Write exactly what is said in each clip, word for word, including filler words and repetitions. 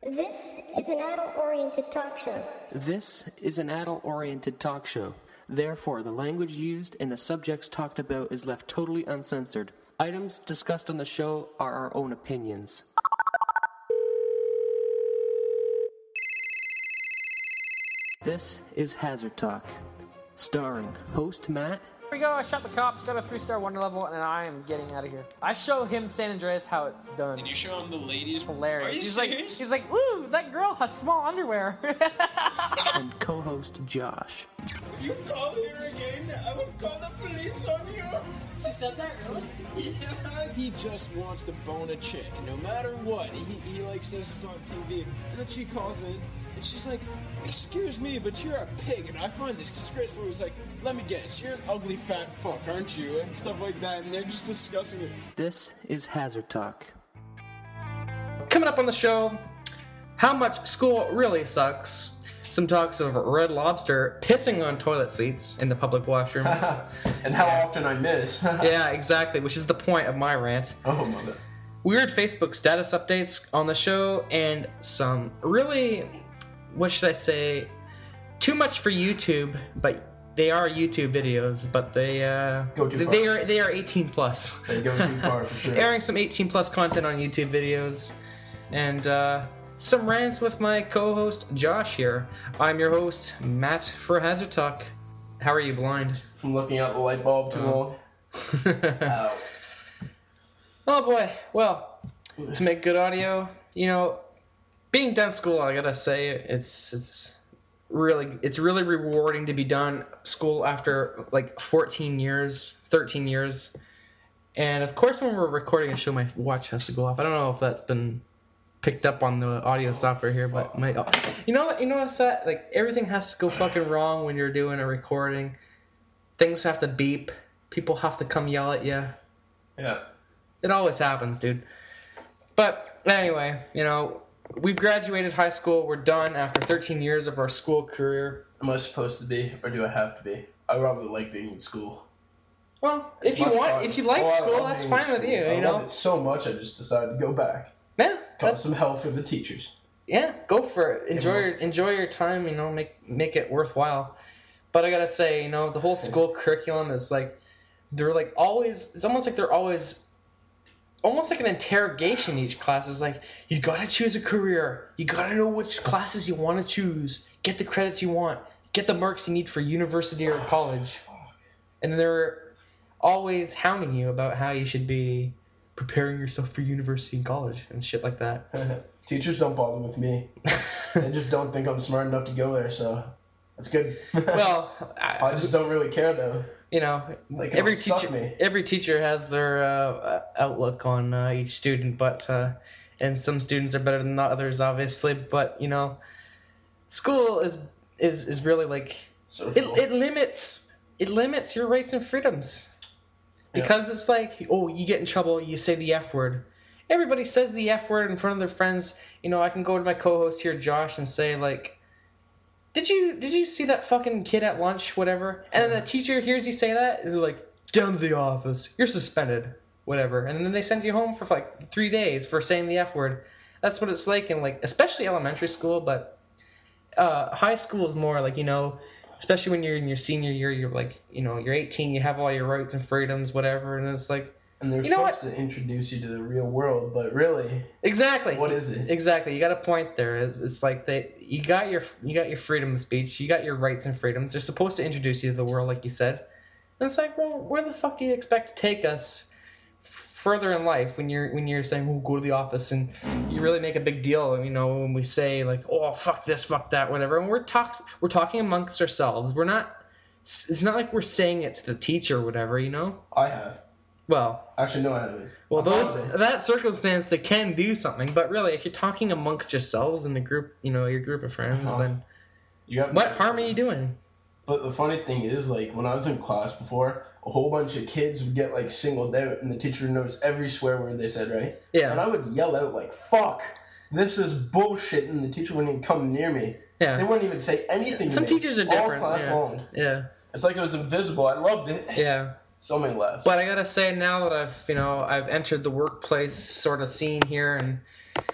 This is an adult-oriented talk show. This is an adult-oriented talk show. Therefore, the language used and the subjects talked about is left totally uncensored. Items discussed on the show are our own opinions. This is Hazard Talk, starring host Matt. Here we go, I shot the cops, got a three-star wonder level, and I am getting out of here. I show him San Andreas how it's done. Did you show him the ladies? Hilarious. Are you he's serious? like, he's like, ooh, that girl has small underwear. And co-host Josh. If you call here again, I would call the police on you. She said that, really? Yeah. He just wants to bone a chick, no matter what. He, he like says it's on T V, and then she calls in, and she's like, excuse me, but you're a pig, and I find this disgraceful. He's like, let me guess, you're an ugly fat fuck, aren't you? And stuff like that, and they're just discussing it. This is Hazard Talk. Coming up on the show, how much school really sucks. Some talks of Red Lobster pissing on toilet seats in the public washrooms. And how often I miss. Yeah, exactly, which is the point of my rant. Oh, mother. Weird Facebook status updates on the show, and some really, what should I say, too much for YouTube, but they are YouTube videos, but they uh, Go too far. they are they are eighteen plus. They go too far for sure. Airing some eighteen plus content on YouTube videos, and uh, some rants with my co-host Josh here. I'm your host Matt for Hazard Talk. How are you, blind? From looking out the light bulb too long. Ow. Oh boy. Well, to make good audio, you know, being done school, I gotta say, it's it's really it's really rewarding to be done school after like fourteen years, thirteen years. And of course, when we're recording a show, my watch has to go off. I don't know if that's been picked up on the audio software here, but my, oh, you know, you notice that like everything has to go fucking wrong when you're doing a recording. Things have to beep. People have to come yell at you. Yeah. It always happens, dude. But anyway, you know, we've graduated high school. We're done after thirteen years of our school career. Am I supposed to be, or do I have to be? I rather like being in school. Well, It's if you much want, fun. if you like Oh, I school, love that's being in fine with school. you. I You love know, it so much, I just decided to go back. yeah, Got that's, some help from the teachers. yeah, go for it. Enjoy Yeah, your enjoy your time. You know, make make it worthwhile. But I gotta say, you know, the whole school curriculum is like they're like always. It's almost like they're always. Almost like an interrogation. Each class is like, you gotta choose a career. You gotta know which classes you want to choose. Get the credits you want. Get the marks you need for university or college. And they're always hounding you about how you should be preparing yourself for university and college and shit like that. Teachers don't bother with me. They just don't think I'm smart enough to go there, so that's good. Well, I just don't really care though. you know, They can every all suck teacher me. every teacher has their uh, outlook on uh, each student, but uh, and some students are better than the others, obviously. But you know, school is is is really like it, Social. it limits it limits your rights and freedoms because it's like, oh, you get in trouble, you say the F word. Everybody says the F word in front of their friends. You know, I can go to my co-host here, Josh, and say like. Did you did you see that fucking kid at lunch, whatever? And then the teacher hears you say that, and they're like, down to the office. You're suspended, whatever. And then they send you home for like three days for saying the F word. That's what it's like in like, especially elementary school, but uh, high school is more like, you know, especially when you're in your senior year, you're like, you know, you're eighteen, you have all your rights and freedoms, whatever, and it's like, And they're You know supposed to introduce you to the real world, but really, exactly. what is it? Exactly. You got a point there. It's, it's like they you got your you got your freedom of speech. You got your rights and freedoms. They're supposed to introduce you to the world, like you said. And it's like, well, where the fuck do you expect to take us f- further in life when you're when you're saying, "Oh, go to the office," and you really make a big deal, you know, when we say like, "Oh, fuck this, fuck that," whatever. And we're talk we're talking amongst ourselves. We're not. It's not like we're saying it to the teacher or whatever, you know. I have. Well, Actually, no, I haven't. Well, I those haven't. that circumstance, they can do something, but really, if you're talking amongst yourselves in the group, you know, your group of friends, Uh-huh. then You have what harm are you doing? But the funny thing is, like, when I was in class before, a whole bunch of kids would get, like, singled out, and the teacher would notice every swear word they said, right? And Yeah, I would yell out, like, fuck, this is bullshit, and the teacher wouldn't even come near me. They yeah. wouldn't even say anything to Some me. teachers are different. All class yeah. long. yeah, It's like it was invisible. I loved it. yeah. So many laughs. But I gotta say, now that I've, you know, I've entered the workplace sort of scene here, and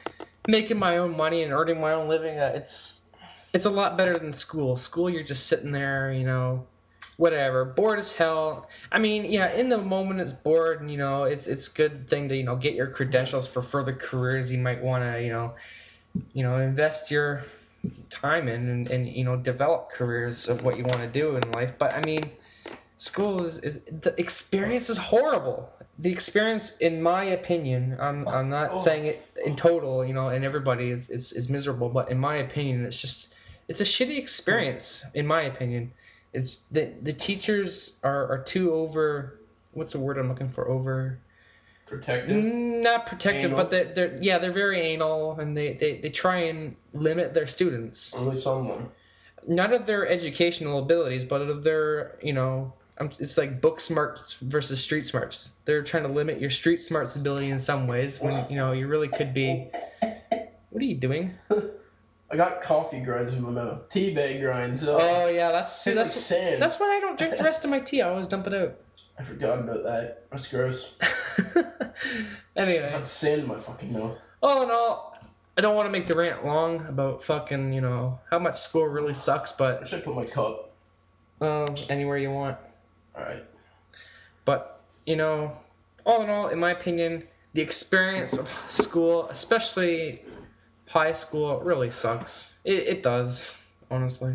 making my own money and earning my own living, uh, it's it's a lot better than school. School, you're just sitting there, you know, whatever, bored as hell. I mean, yeah, in the moment it's bored, and you know, it's it's a good thing to, you know, get your credentials for further careers you might want to, you know, you know, invest your time in and, and you know, develop careers of what you want to do in life. But I mean, school is, is the experience is horrible. The experience, in my opinion, I'm I'm not Oh. saying it in total, you know, and everybody is, is, is miserable, but in my opinion, it's just, it's a shitty experience, in my opinion. It's the the teachers are, are too over, what's the word I'm looking for, over, Protective. not protective, Anal? but they, they're, yeah, they're very anal, and they, they, they try and limit their students. Only someone. Not of their educational abilities, but of their, you know, um, it's like book smarts versus street smarts. They're trying to limit your street smarts ability in some ways when, you know, you really could be. What are you doing? I got coffee grinds in my mouth. Tea bag grinds. Uh, Oh yeah, that's see, Tastes that's like sand. that's why I don't drink the rest of my tea. I always dump it out. I forgot about that. That's gross. I Anyway, got sand in my fucking mouth. all in all, I don't want to make the rant long about fucking, you know, how much school really sucks, I but should put my cup. um, anywhere you want. Alright. But, you know, all in all, in my opinion, the experience of school, especially high school, really sucks. It, it does, honestly.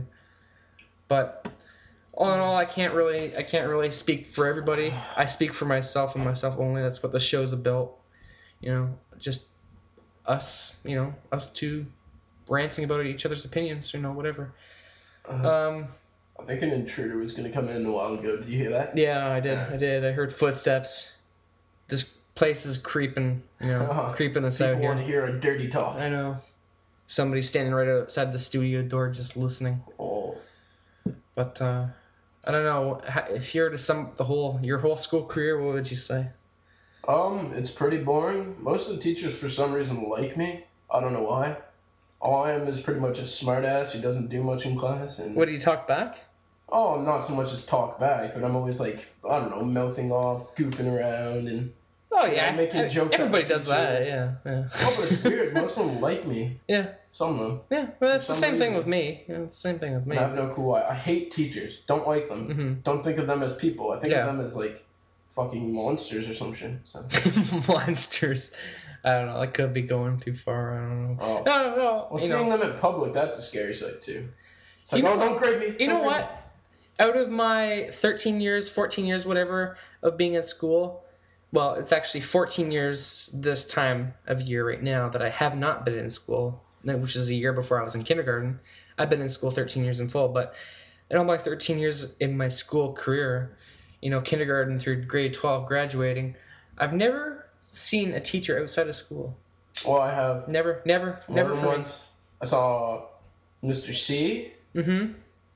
But all in all, I can't really I can't really speak for everybody. I speak for myself and myself only. That's what the show's about. You know, just us, you know, us two ranting about each other's opinions, you know, whatever. Uh, Um I think an intruder was gonna come in a while ago. Did you hear that? Yeah, I did. I did. I heard footsteps. This place is creeping, you know, Uh-huh. creeping us out People here. want to hear a dirty talk. I know. Somebody's standing right outside the studio door just listening. Oh. But, uh, I don't know. Ha- If you were to sum up the whole, your whole school career, what would you say? Um, it's pretty boring. Most of the teachers, for some reason, like me. I don't know why. All I am is pretty much a smartass who doesn't do much in class. And What, do you talk back? oh, not so much as talk back, but I'm always like, I don't know, mouthing off, goofing around, and Oh, yeah. making I- jokes at Everybody the does teacher. that, yeah. Yeah. oh, but it's weird. Most of them like me. Yeah. Some of them. Yeah. Well, that's For the some same thing reason. with me. Yeah, it's the same thing with me. And I have no clue why. I hate teachers. Don't like them. hmm Don't think of them as people. I think Yeah. of them as like fucking monsters or some shit. So. Monsters. I don't know. That could be going too far. I don't know. Oh. No, no. Well, you seeing know, them in public, that's a scary sight too. It's You like, know oh, don't grade me. you know Don't grade what? Out of my thirteen years, fourteen years, whatever, of being at school, well, it's actually fourteen years this time of year right now that I have not been in school, which is a year before I was in kindergarten. I've been in school thirteen years in full, but in all my thirteen years in my school career, you know, kindergarten through grade twelve graduating, I've never seen a teacher outside of school. me. Well, I have. Never, never, One never of them for me. once. I saw Mister C. Mm-hmm.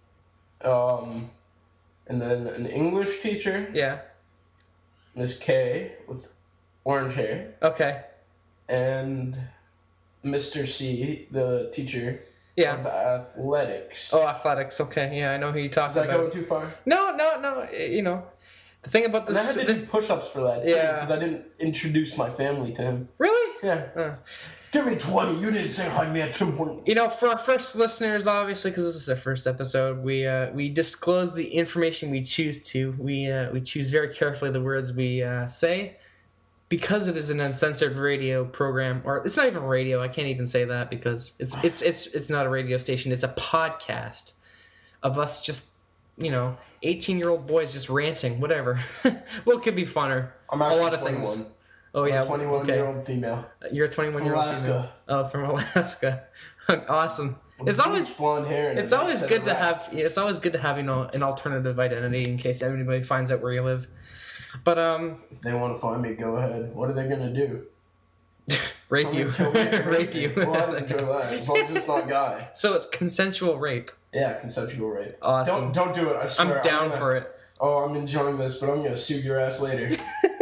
Um, and then an English teacher, Yeah. Miss K, with orange hair, Okay. and Mister C, the teacher Yeah. of athletics. Oh, athletics. Okay. Yeah, I know who you're Is talking that about. going too far? No, no, no. eh, You know, the thing about And I this. had to this do push-ups for that, Yeah. because I didn't introduce my family to him. really? Yeah. Uh, Give me twenty. You didn't say hi to me at two point. you know, for our first listeners, obviously, because this is our first episode, we uh, we disclose the information we choose to. We uh, we choose very carefully the words we uh, say, because it is an uncensored radio program, or it's not even radio. I can't even say that because it's it's it's it's not a radio station. It's a podcast of us just, you know, eighteen-year-old boys just ranting, whatever. What could be funner? I'm A actually lot of twenty-one. things. Oh yeah, twenty-one okay. year old female. You're a twenty-one year From old Alaska. Oh, from Alaska. Awesome. It's Bleach always blonde hair. And it's a always set good of to rap. have it's always good to have, you know, an alternative identity in case anybody finds out where you live. But um, If they want to find me, go ahead. What are they gonna do? rape Tell you, me- tell me to rape you. Well, I'd enjoy that. As long as it's not guy. So it's consensual rape. Yeah, consensual rape. Awesome. Don't don't do it. I swear. I'm down gonna- for it. Oh, I'm enjoying this, but I'm gonna sue your ass later.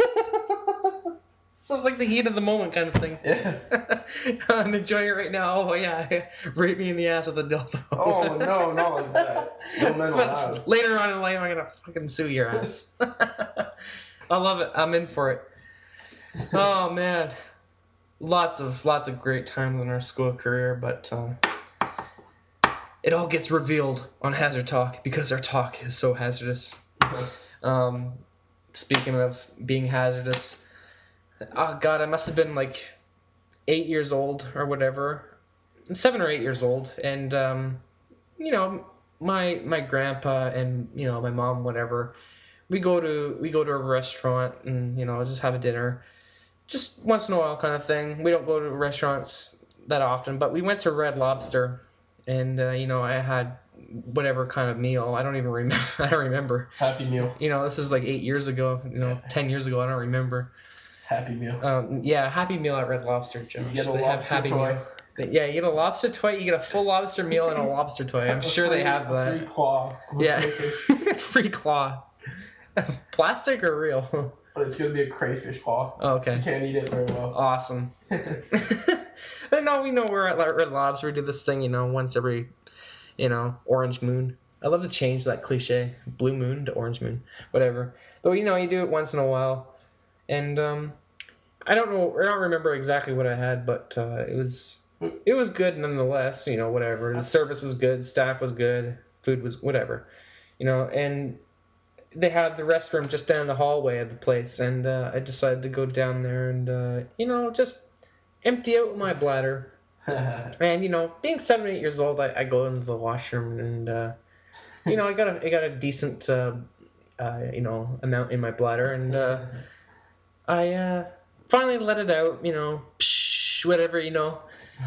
Sounds like the heat of the moment kind of thing. Yeah. I'm enjoying it right now. Oh yeah, rape me in the ass with a dildo. Oh no, not like that. No men But allowed. later on in life, I'm gonna fucking sue your ass. I love it. I'm in for it. Oh man. lots of lots of great times in our school career, but um, it all gets revealed on Hazard Talk because our talk is so hazardous. Um, speaking of being hazardous, oh god, I must have been like eight years old or whatever, seven or eight years old, and um, you know, my my grandpa and you know my mom, whatever, we go to we go to a restaurant and you know just have a dinner, just once in a while kind of thing. We don't go to restaurants that often, but we went to Red Lobster, and uh, you know I had whatever kind of meal. I don't even remember. I don't remember. Happy Meal. You know, this is like eight years ago. You know, ten years ago. I don't remember. Happy Meal. Um, yeah, Happy Meal at Red Lobster, Joe. You get a They have lobster Happy toy. Meal. Yeah, you get a lobster toy. You get a full lobster meal and a lobster toy. I'm A sure they free- have a that. Free claw. Yeah, free claw. Plastic or real? But it's gonna be a crayfish claw. Oh, You okay. can't eat it very well. Awesome. But no, we know we're at like Red Lobster. We do this thing, you know, once every, you know, orange moon. I love to change that cliche, blue moon to orange moon, whatever. But you know, you do it once in a while, and um, I don't know, I don't remember exactly what I had, but uh, it was it was good nonetheless. You know, whatever. The service was good, staff was good, food was whatever, you know, and they had the restroom just down the hallway of the place, and uh, I decided to go down there and uh, you know just empty out my bladder. And you know, being seven, eight years old, I, I go into the washroom, and uh, you know, I got a I got a decent uh, uh, you know amount in my bladder, and uh, I uh, finally let it out. You know, psh, whatever, you know,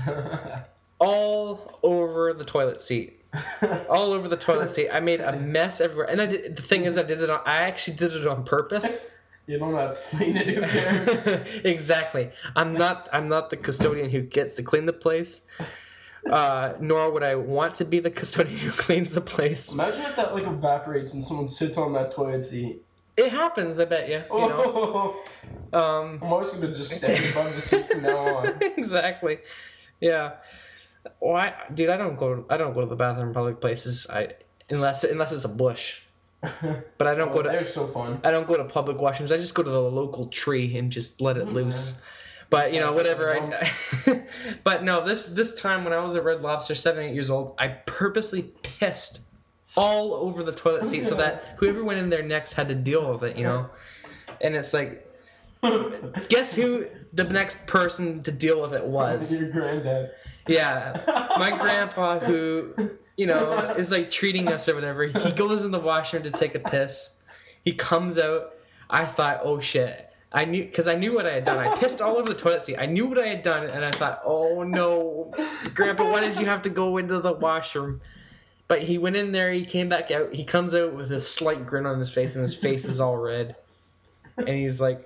all over the toilet seat. All over the toilet seat. I made a mess everywhere, and I did, the thing is, I did it on. I actually did it on purpose. You don't have to clean it, who cares? Exactly. I'm not. I'm not the custodian who gets to clean the place. Uh, nor would I want to be the custodian who cleans the place. Imagine if that like evaporates and someone sits on that toilet seat. It happens, I bet you. You know. Oh, Um, I'm always gonna just stand above the seat from now on. exactly. Yeah. Why, dude? I don't go. I don't go to the bathroom in public places. I unless unless it's a bush. But I don't Oh, go to. they're so fun. I don't go to public washrooms. I just go to the local tree and just let it loose. But you know, whatever. I, but no, this this time when I was at Red Lobster, seven, eight years old, I purposely pissed all over the toilet seat so that whoever went in there next had to deal with it. You know, and it's like, guess who the next person to deal with it was? Your granddad. Yeah, my grandpa, who, you know, is like treating us or whatever. He goes in the washroom to take a piss. He comes out. I thought, oh shit. I knew, because I knew what I had done. I pissed all over the toilet seat. I knew what I had done, and I thought, oh no, Grandpa, why did you have to go into the washroom? But he went in there. He came back out. He comes out with a slight grin on his face, and his face is all red. And he's like,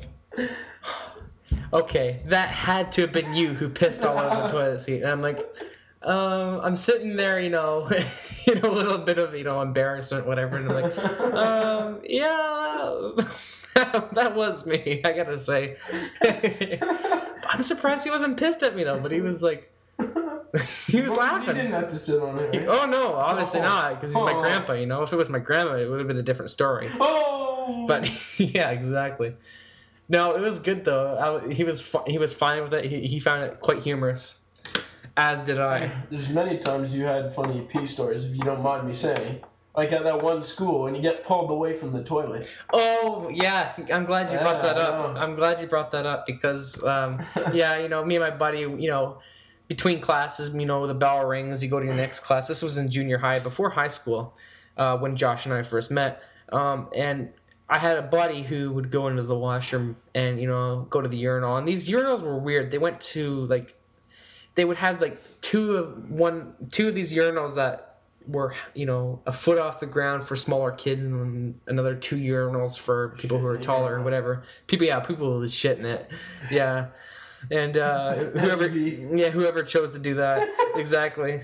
okay, that had to have been you who pissed all over the toilet seat. And I'm like, um, I'm sitting there, you know, you know, a little bit of, you know, embarrassment, whatever. And I'm like, um, yeah, that was me, I gotta say. I'm surprised he wasn't pissed at me, though, but he was like, he was Well, laughing. You didn't have to sit on it, right? Oh, no, obviously Oh. not, because he's my Oh. grandpa, you know. If it was my grandma, it would have been a different story. Oh! But yeah, exactly. No, it was good though. I, he was fu- he was fine with it. He he found it quite humorous, as did I. There's many times you had funny pee stories, if you don't mind me saying. Like at that one school, when you get pulled away from the toilet. Oh yeah, I'm glad you brought Yeah, that I up. know. I'm glad you brought that up because um, yeah, you know, me and my buddy, you know, between classes, you know, the bell rings, you go to your next class. This was in junior high, before high school, uh, when Josh and I first met, um, and I had a buddy who would go into the washroom and, you know, go to the urinal. And these urinals were weird. They went to, like, they would have, like, two of one, two of these urinals that were, you know, a foot off the ground for smaller kids, and then another two urinals for people who are taller or whatever. People, yeah, people with shit in it. Yeah. And uh, whoever, yeah, whoever chose to do that. Exactly.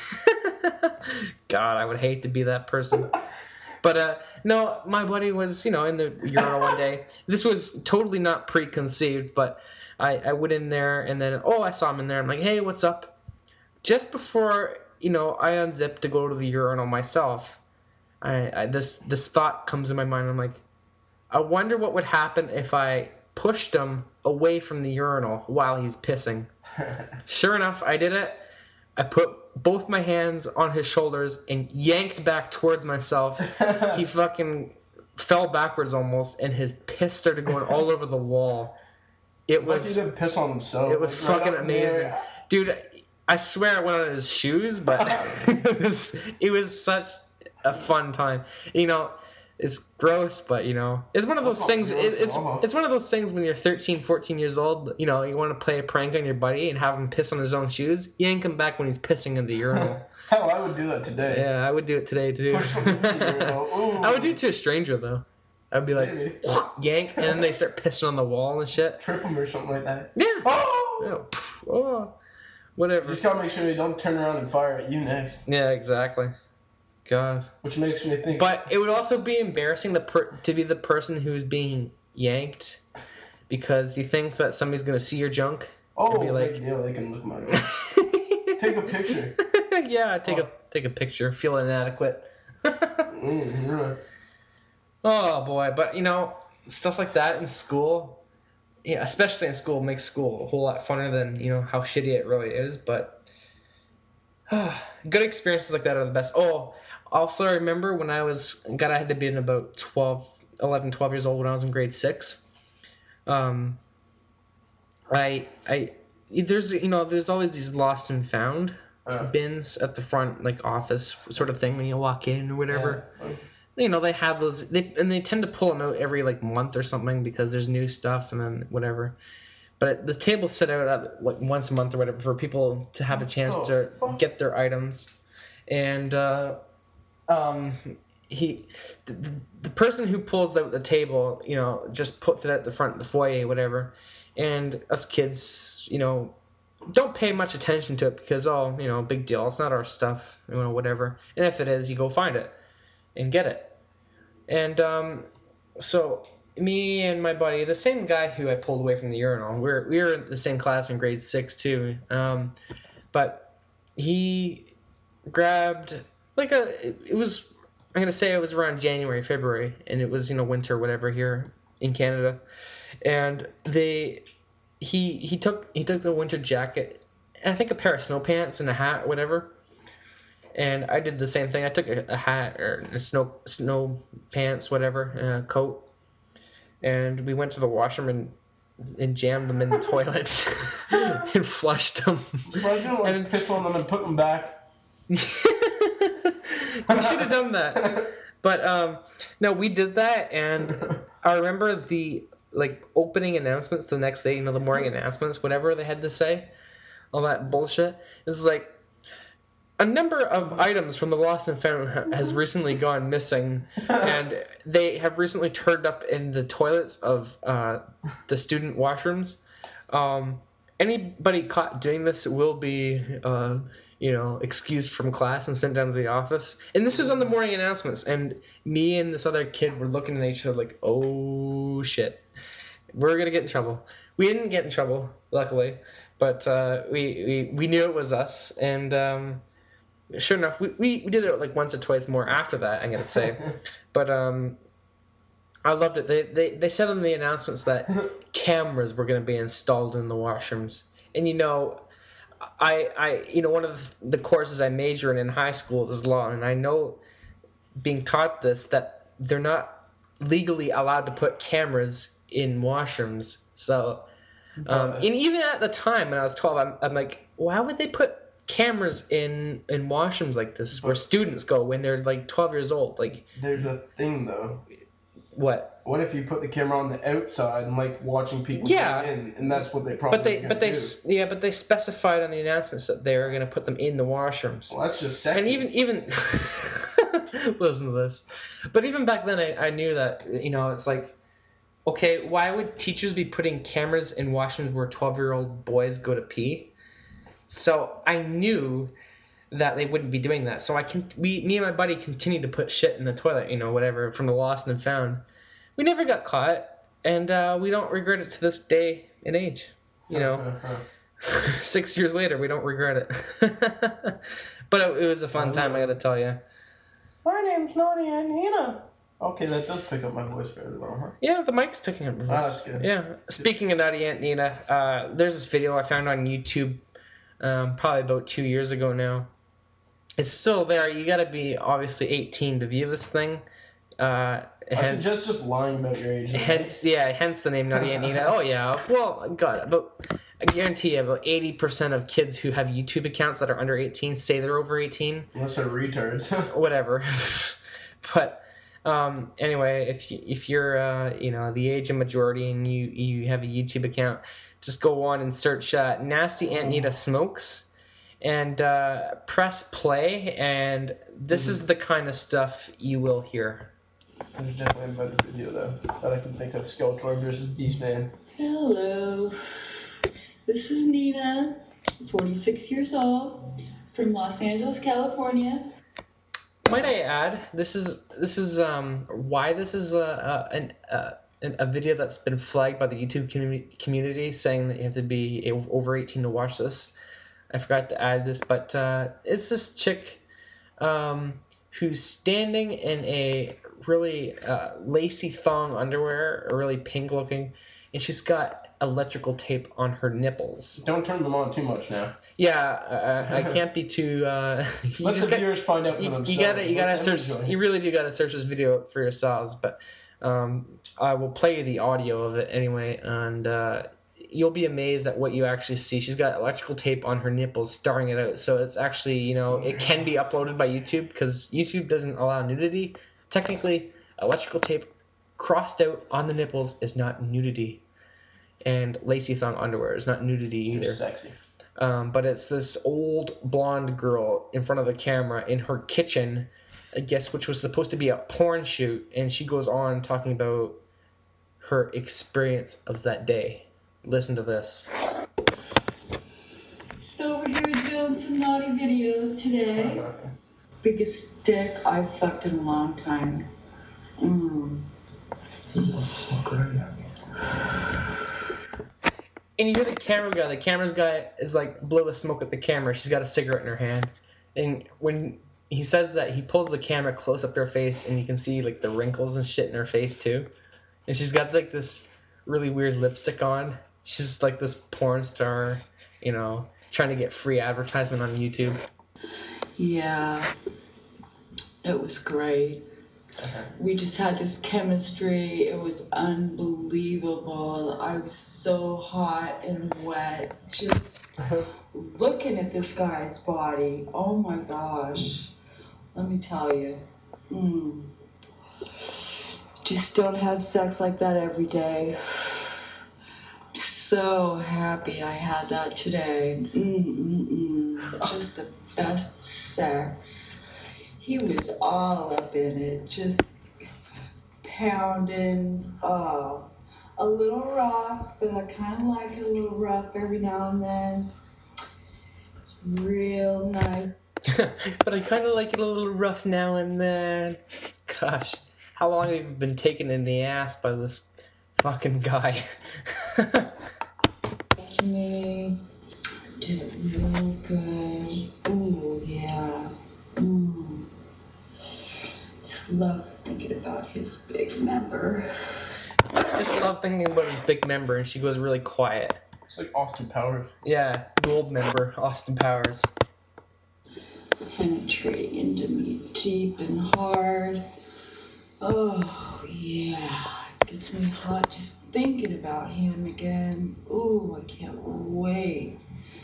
God, I would hate to be that person. But uh, no, my buddy was, you know, in the urinal one day. This was totally not preconceived, but I, I went in there, and then, oh, I saw him in there. I'm like, hey, what's up? Just before, you know, I unzipped to go to the urinal myself, I, I this this thought comes in my mind. I'm like, I wonder what would happen if I pushed him away from the urinal while he's pissing. Sure enough, I did it. I put both my hands on his shoulders and yanked back towards myself. He fucking fell backwards almost, and his piss started going all over the wall. It Like was he didn't piss on himself. it was Like, right fucking up in the amazing, air. dude. I swear it went on his shoes, but it was it was such a fun time. You know, it's gross, but you know, it's one of those That's not things. gross It, at it's all. it's one of those things when you're thirteen, fourteen years old. You know, you want to play a prank on your buddy and have him piss on his own shoes. Yank him back when he's pissing in the urinal. Hell, I would do that today. Yeah, I would do it today too. Push something in the urinal. Ooh. I would do it to a stranger though. I'd be like, Maybe. yank, and then they start pissing on the wall and shit. Trip him or something like that. Yeah. Oh! Yeah, pff, oh, whatever. Just gotta make sure you don't turn around and fire at you next. Yeah, exactly. God. Which makes me think. But it would also be embarrassing the per- to be the person who's being yanked because you think that somebody's gonna see your junk. oh, and be like, big deal. They can look my Take a picture. yeah, take a take a picture. Feel inadequate. Mm, you're right. Oh boy, but you know, stuff like that in school, yeah, especially in school, makes school a whole lot funner than you know how shitty it really is. But good experiences like that are the best. Oh, also I remember when I was, God, I had to be in about twelve, eleven, twelve years old when I was in grade six. Um, I I there's you know there's always these lost and found Uh, bins at the front, like office sort of thing when you walk in or whatever. yeah. You know, they have those, they and they tend to pull them out every like month or something because there's new stuff and then whatever. But the table's set out at, like once a month or whatever for people to have a chance Oh, to fuck. get their items. And uh, um, he, the, the, the person who pulls out the table, you know, just puts it at the front, the foyer, whatever. And us kids, you know, don't pay much attention to it because, oh, you know, big deal. It's not our stuff, you know, whatever. And if it is, you go find it and get it. And um, so me and my buddy, the same guy who I pulled away from the urinal, we're we were in the same class in grade six too. Um, but he grabbed like a it, it was I'm gonna say it was around January, February, and it was you know winter, or whatever here in Canada, and they he he took he took the winter jacket and I think a pair of snow pants and a hat, whatever. And I did the same thing. I took a, a hat or a snow snow pants, whatever, and a coat. And we went to the washroom and and jammed them in the toilet and flushed them. I was gonna like And- piss on them and put them back. We should have done that. But um, no, we did that, and I remember the like opening announcements the next day. You know, the morning announcements, whatever they had to say, all that bullshit. It's like. A number of items from the Lost and Found ha- has recently gone missing, and they have recently turned up in the toilets of uh, the student washrooms. Um, anybody caught doing this will be, uh, you know, excused from class and sent down to the office. And this was on the morning announcements, and me and this other kid were looking at each other like, "Oh shit, we're gonna get in trouble." We didn't get in trouble, luckily, but uh, we, we we knew it was us, and. Um, Sure enough, we, we, we did it like once or twice more after that, I'm going to say. But um, I loved it. They, they they said on the announcements that cameras were going to be installed in the washrooms. And, you know, I, I you know, one of the courses I major in in high school is law. And I know being taught this that they're not legally allowed to put cameras in washrooms. So, um, and even at the time when I was twelve, I'm, I'm like, why would they put cameras in in washrooms like this where students go when they're like twelve years old? Like, There's a thing though. what? What if you put the camera on the outside and like watching people Yeah. get in, and that's what they probably But they gonna but they do. s- yeah but they specified on the announcements that they were going to put them in the washrooms. Well, that's just sexy. And even even listen to this. But even back then I, I knew that, you know, it's like, okay, why would teachers be putting cameras in washrooms where twelve year old boys go to pee? So I knew that they wouldn't be doing that. So I can we me and my buddy continued to put shit in the toilet, you know, whatever, from the Lost and Found. We never got caught, and uh, we don't regret it to this day and age. You know, six years later, we don't regret it. But it, it was a fun time, I gotta tell you. My name's Naughty and Hannah. Okay, that does pick up my voice fairly well, huh? Yeah, the mic's picking up your voice. Ah, that's good. Yeah. Speaking of Naughty Aunt Nina, uh, there's this video I found on YouTube um, probably about two years ago now. It's still there. You gotta be obviously eighteen to view this thing. Uh, I hence, suggest just lying about your age. hence, yeah, hence the name Naughty Aunt Nina. Oh yeah. Well, God, about I guarantee you, about eighty percent of kids who have YouTube accounts that are under eighteen say they're over eighteen. Unless they're retards. Whatever. But um, anyway, if you, if you're uh, you know the age of majority and you you have a YouTube account, just go on and search uh, Nasty Aunt Nita Smokes. And uh, press play, and this mm-hmm. is the kind of stuff you will hear. There's definitely a better video, though, that I can think of. Skeletor versus Beastman. Hello. This is Nina, forty-six years old, from Los Angeles, California. Might I add, this is this is um why this is a a, an, a, a video that's been flagged by the YouTube commu- community, saying that you have to be over eighteen to watch this. I forgot to add this, but uh, it's this chick um, who's standing in a really uh, lacy thong underwear, really pink looking, and she's got electrical tape on her nipples. Don't turn them on too much now. Yeah, uh, I can't be too. Uh, you Let just the got, viewers find out for you, themselves. you gotta, you gotta Let them search. enjoy. You really do gotta search this video for yourselves. But um, I will play you the audio of it anyway, and. Uh, You'll be amazed at what you actually see. She's got electrical tape on her nipples, starring it out. So it's actually, you know, it can be uploaded by YouTube because YouTube doesn't allow nudity. Technically, electrical tape crossed out on the nipples is not nudity. And lacy thong underwear is not nudity either. Just sexy. Um, but it's this old blonde girl in front of the camera in her kitchen, I guess, which was supposed to be a porn shoot. And she goes on talking about her experience of that day. Listen to this. Just over here doing some naughty videos today. Biggest dick I've fucked in a long time. Mm. And you hear the camera guy. The camera's guy is like blow the smoke at the camera. She's got a cigarette in her hand. And when he says that, he pulls the camera close up to her face, and you can see like the wrinkles and shit in her face too. And she's got like this really weird lipstick on. She's like this porn star, you know, trying to get free advertisement on YouTube. Yeah, it was great. Uh-huh. We just had this chemistry. It was unbelievable. I was so hot and wet just looking at this guy's body. Oh my gosh. Let me tell you. Mm. Just don't have sex like that every day. So happy I had that today. Mm-mm-mm. Just the best sex. He was all up in it, just pounding. Oh, a little rough, but I kind of like it a little rough every now and then. Real nice. But I kind of like it a little rough now and then. Gosh, how long have you been taken in the ass by this fucking guy? To me, did it real good. Ooh, yeah. Mm. Just love thinking about his big member. Just love thinking about his big member, and she goes really quiet. It's like Austin Powers. Yeah, gold member, Austin Powers. Penetrating into me deep and hard. Oh, yeah. Gets me hot just thinking about him again. Ooh, I can't wait.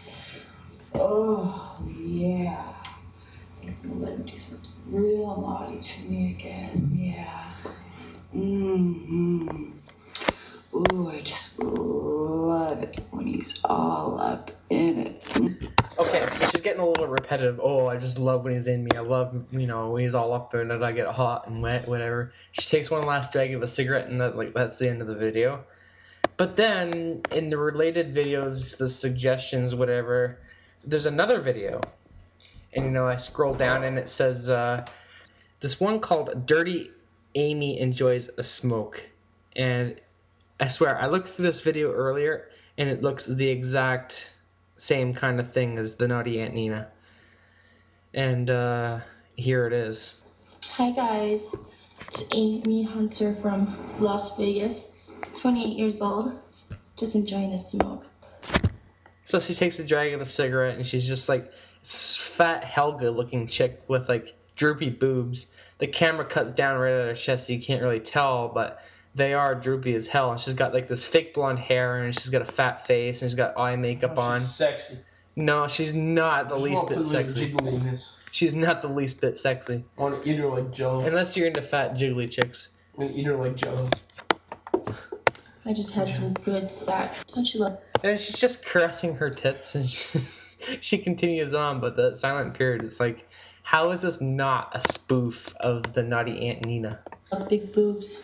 Oh, yeah. I'm gonna let him do something real naughty to me again. Yeah. Mm-hmm. Ooh, I just love it when he's all up in it. Okay, so she's getting a little repetitive. Oh, I just love when he's in me. I love, you know, when he's all up in it. I get hot and wet, whatever. She takes one last drag of the cigarette, and that, like, that's the end of the video. But then, in the related videos, the suggestions, whatever, there's another video. And, you know, I scroll down, and it says, uh, this one called Dirty Amy Enjoys a Smoke. And I swear, I looked through this video earlier, and it looks the exact same kind of thing as the Naughty Aunt Nina. And uh, here it is. Hi guys, It's Amy Hunter from Las Vegas, twenty-eight years old, just enjoying a smoke. So she takes a drag of the cigarette, and she's just like this fat Helga looking chick with like droopy boobs. The camera cuts down right at her chest, so you can't really tell, but they are droopy as hell. And she's got like this fake blonde hair, and she's got a fat face, and she's got eye makeup Oh, on. she's sexy. No, she's not the Just least want bit to put a little sexy. jiggly in this. She's not the least bit sexy. I want to eat her like Jello. Unless you're into fat jiggly chicks. I'm gonna eat her like Jello. I just had some good sex. Don't you love? And she's just caressing her tits, and she, she continues on, but the silent period is like, how is this not a spoof of the naughty Aunt Nina? Big boobs.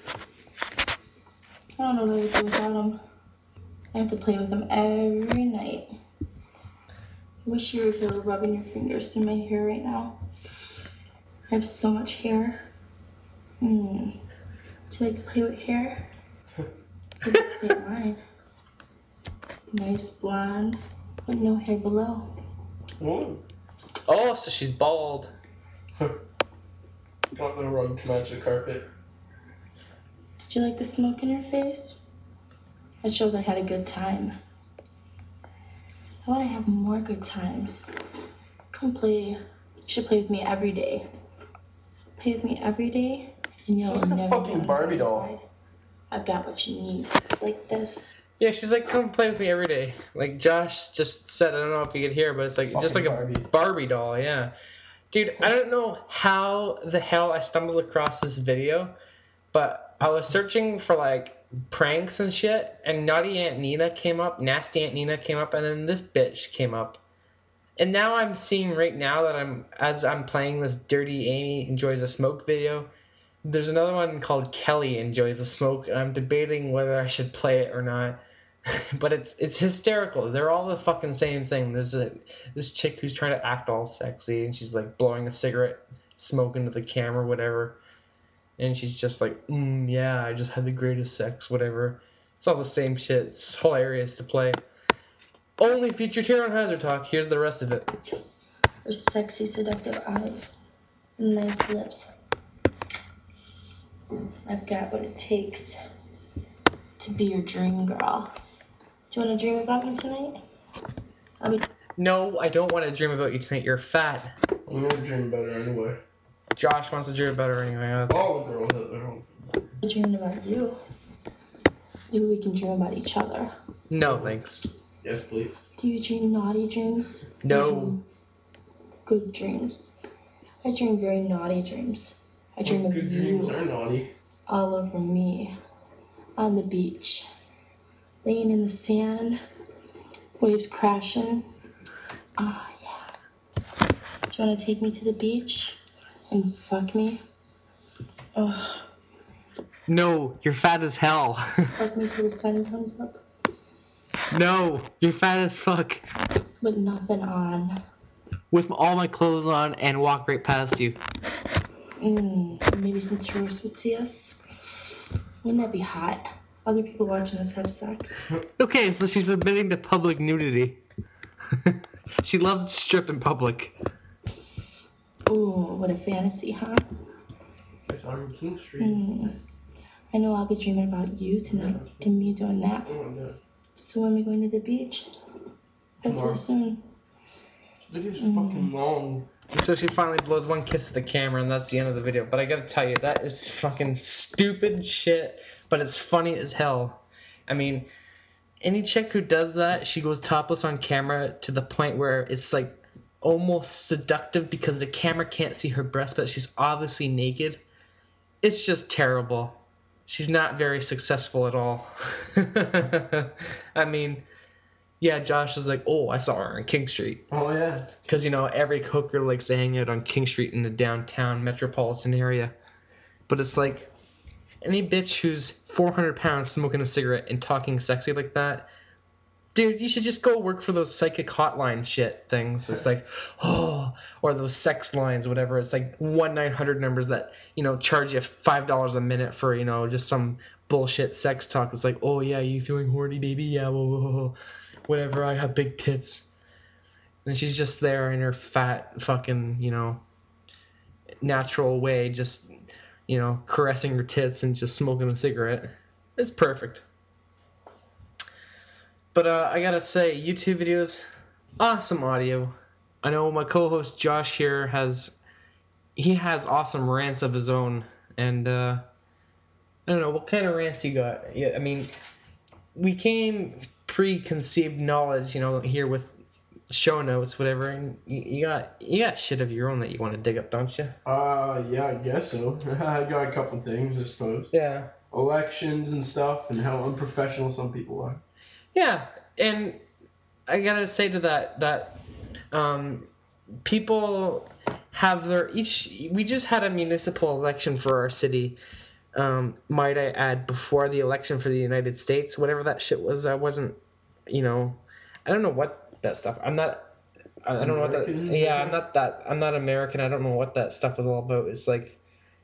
I don't know what I would do without them. I have to play with them every night. I wish you were here rubbing your fingers through my hair right now. I have so much hair. Hmm. Do you like to play with hair? You like to play with mine. Nice blonde with no hair below. Oh. Oh, so she's bald. Got the rug to match the carpet. Did you like the smoke in your face? That shows I had a good time. I want to have more good times. Come play. You should play with me every day. Play with me every day, and you'll She's like a never fucking be Barbie doll. unsatisfied. I've got what you need, like this. Yeah, she's like, come play with me every day. Like Josh just said, I don't know if you could hear, but it's like just like Fucking a Barbie. Barbie doll, yeah. Dude, I don't know how the hell I stumbled across this video, but I was searching for like pranks and shit, and Naughty Aunt Nina came up, Nasty Aunt Nina came up, and then this bitch came up. And now I'm seeing right now that I'm, as I'm playing this Dirty Amy Enjoys a Smoke video, there's another one called Kelly Enjoys a Smoke, and I'm debating whether I should play it or not. But it's it's hysterical. They're all the fucking same thing. There's a this chick who's trying to act all sexy, and she's like blowing a cigarette, smoke into the camera, whatever. And she's just like, mm, yeah, I just had the greatest sex, whatever. It's all the same shit. It's hilarious to play. Only featured here on Hazard Talk. Here's the rest of it. Her sexy, seductive eyes, nice lips. I've got what it takes to be your dream girl. Do you want to dream about me tonight? I'll be. No, I don't want to dream about you tonight. You're fat. I'm gonna dream about her anyway. Josh wants to dream about her anyway. Okay. All the girls out there. dreaming about you. Maybe we can dream about each other. No, thanks. Yes, please. Do you dream naughty dreams? No. I dream good dreams. I dream very naughty dreams. I dream of Good dreams you are naughty. all over me on the beach, laying in the sand, waves crashing. Ah, yeah. Do you want to take me to the beach and fuck me? Oh, No, you're fat as hell. fuck me till the sun comes up No, you're fat as fuck. with nothing on. With all my clothes on and walk right past you. Mm, maybe some tourists would see us. Wouldn't that be hot? Other people watching us have sex. Okay, so she's admitting to public nudity. She loves to strip in public. Ooh, what a fantasy, huh? It's on King Street. Mm. I know I'll be dreaming about you tonight and me doing that. Oh my god. So when are we going to the beach? Tomorrow. Hopefully soon. This video's fucking long. So she finally blows one kiss at the camera, and that's the end of the video. But I gotta tell you, that is fucking stupid shit, but it's funny as hell. I mean, any chick who does that, she goes topless on camera to the point where it's like almost seductive because the camera can't see her breast, but she's obviously naked. It's just terrible. She's not very successful at all. I mean, yeah, Josh is like, oh, I saw her on King Street. Oh yeah. Because, you know, every hooker likes to hang out on King Street in the downtown metropolitan area. But it's like, any bitch who's four hundred pounds smoking a cigarette and talking sexy like that, dude, you should just go work for those psychic hotline shit things. It's like, oh, or those sex lines, whatever. It's like one nine hundred numbers that, you know, charge you five dollars a minute for, you know, just some bullshit sex talk. It's like, oh, yeah, you feeling horny, baby? Yeah, whoa, whoa, whoa. Whatever, I have big tits. And she's just there in her fat fucking, you know, natural way, just, you know, caressing her tits and just smoking a cigarette. It's perfect. But uh, I gotta say, YouTube videos, awesome audio. I know my co-host Josh here has, he has awesome rants of his own. And uh, I don't know, what kind of rants you got? Yeah, I mean, we came preconceived knowledge, you know, here with show notes, whatever, and you, you got you got shit of your own that you want to dig up, don't you? Uh, yeah, I guess so. I got a couple things, I suppose. Yeah. Elections and stuff, and how unprofessional some people are. Yeah, and I gotta say to that that um, people have their each. We just had a municipal election for our city. Um, might I add, before the election for the United States, whatever that shit was, I wasn't, you know, I don't know what that stuff. I'm not. I, I don't know what that. Yeah, I'm not that. I'm not American. I don't know what that stuff was all about. It's like,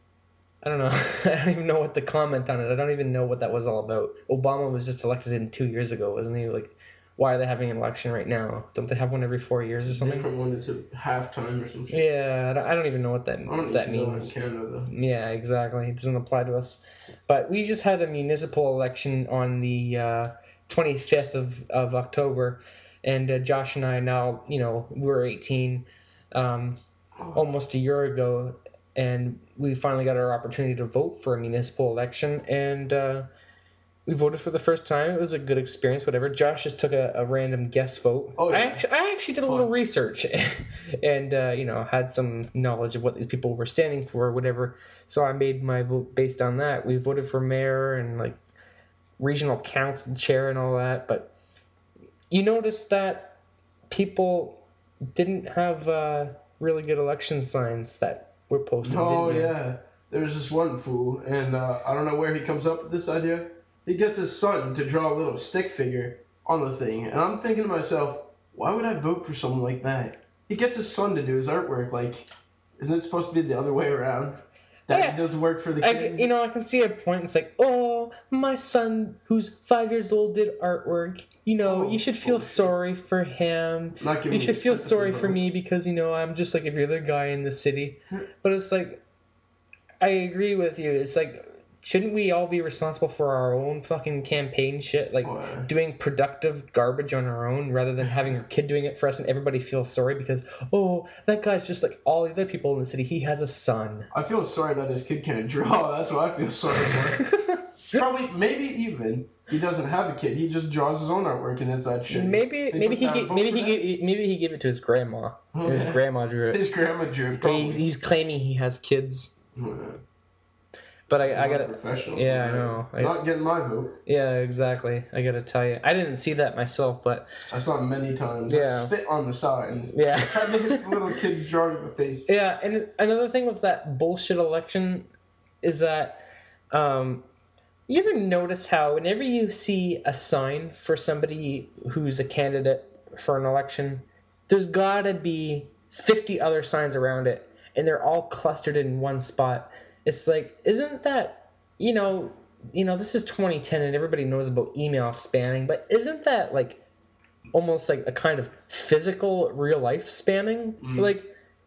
I don't know. I don't even know what to comment on it. I don't even know what that was all about. Obama was just elected in two years ago, wasn't he? Like, why are they having an election right now? Don't they have one every four years or something? Different one. It's a halftime or something. Yeah, I don't, I don't even know what that I don't that need to know means. in Canada, though. Yeah, exactly. It doesn't apply to us. But we just had a municipal election on the uh, twenty-fifth of, of October, and uh, Josh and I now, you know, we were eighteen um, almost a year ago, and we finally got our opportunity to vote for a municipal election, and uh, we voted for the first time. It was a good experience, whatever. Josh just took a, a random guess vote. Oh, yeah. I actually, I actually did a little research and, uh, you know, had some knowledge of what these people were standing for or whatever. So I made my vote based on that. We voted for mayor and, like, regional council chair and all that. But you notice that people didn't have uh, really good election signs that were posted. Oh, didn't they? yeah. There's this one fool, and uh, I don't know where he comes up with this idea. He gets his son to draw a little stick figure on the thing, and I'm thinking to myself, why would I vote for someone like that? He gets his son to do his artwork. Like, isn't it supposed to be the other way around? That Yeah. doesn't work for the I, kid. you know, I can see a point. It's like, oh, my son, who's five years old, did artwork. You know, Oh, you should feel bullshit. sorry for him. Not giving You should me feel sympathy, sorry for though. me because, you know, I'm just like every other guy in the city. But it's like, I agree with you. It's like, shouldn't we all be responsible for our own fucking campaign shit? Like, Oh, yeah. doing productive garbage on our own rather than having our kid doing it for us and everybody feel sorry because, oh, that guy's just like all the other people in the city. He has a son. I feel sorry that his kid can't draw. That's what I feel sorry for. Probably, maybe even he doesn't have a kid. He just draws his own artwork and it's that shit. Maybe, They maybe put he, down gi- vote maybe for he, that? gi- maybe he gave it to his grandma. Oh, His yeah. grandma drew it. His grandma drew. But Probably. he's, he's claiming he has kids. Yeah. But I, I Not gotta, professional. yeah, I right? know. I- Not getting my vote. yeah, exactly. I gotta tell you, I didn't see that myself, but I saw it many times. Yeah. I spit on the signs. yeah. Tried to hit the little kids drawing in the face. Yeah, and another thing with that bullshit election is that, um, you ever notice how whenever you see a sign for somebody who's a candidate for an election, there's gotta be fifty other signs around it, and they're all clustered in one spot. It's like, isn't that, you know, you know, this is twenty ten and everybody knows about email spamming, but isn't that like almost like a kind of physical real life spamming? Mm. Like,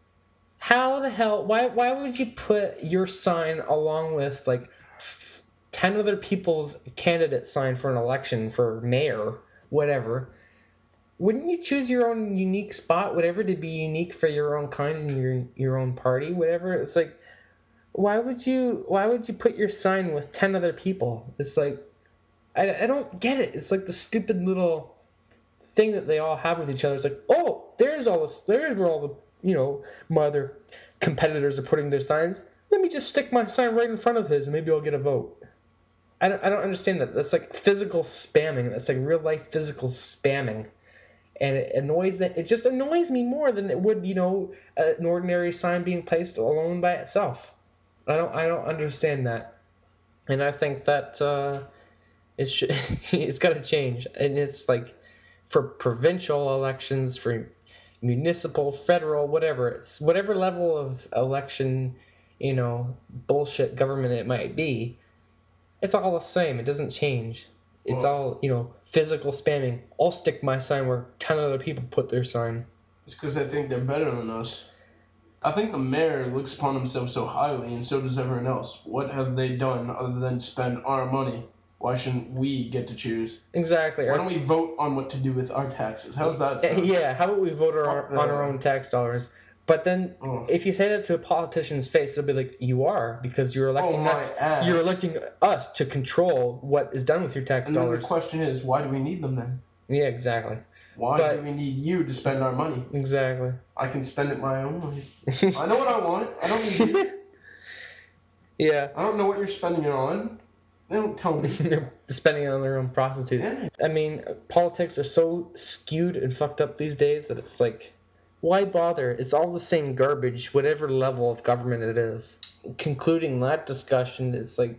how the hell, why why would you put your sign along with like f- ten other people's candidate sign for an election for mayor, whatever? Wouldn't you choose your own unique spot, whatever, to be unique for your own kind and your your own party, whatever? It's like, why would you why would you put your sign with ten other people? It's like, I, I don't get it. It's like the stupid little thing that they all have with each other. It's like, oh, there's all this, there's where all the, you know, my other competitors are putting their signs. Let me just stick my sign right in front of his and maybe I'll get a vote. I don't, I don't understand that. That's like physical spamming. That's like real life physical spamming. And it annoys that it just annoys me more than it would, you know, an ordinary sign being placed alone by itself. I don't I don't understand that. And I think that uh, it should it's got to change. And it's like for provincial elections, for municipal, federal, whatever. It's whatever level of election, you know, bullshit government it might be. It's all the same. It doesn't change. It's Well- all, you know, physical spamming. I'll stick my sign where ten other people put their sign. It's because they think they're better than us. I think the mayor looks upon himself so highly, and so does everyone else. What have they done other than spend our money? Why shouldn't we get to choose? Exactly. Why don't we vote on what to do with our taxes? How's that sound? Yeah, how about we vote on our, on our own tax dollars? But then, Oh. if you say that to a politician's face, they'll be like, "You are, because you're electing Oh, my us. ass. You're electing us to control what is done with your tax And then the dollars." question is, why do we need them then? Yeah, exactly. Why But- do we need you to spend our money? Exactly. I can spend it my own money. I know what I want. I don't need you. Yeah. I don't know what you're spending it on. They don't tell me. They're spending it on their own prostitutes. Yeah. I mean, politics are so skewed and fucked up these days that it's like, why bother? It's all the same garbage, whatever level of government it is. Concluding that discussion, it's like,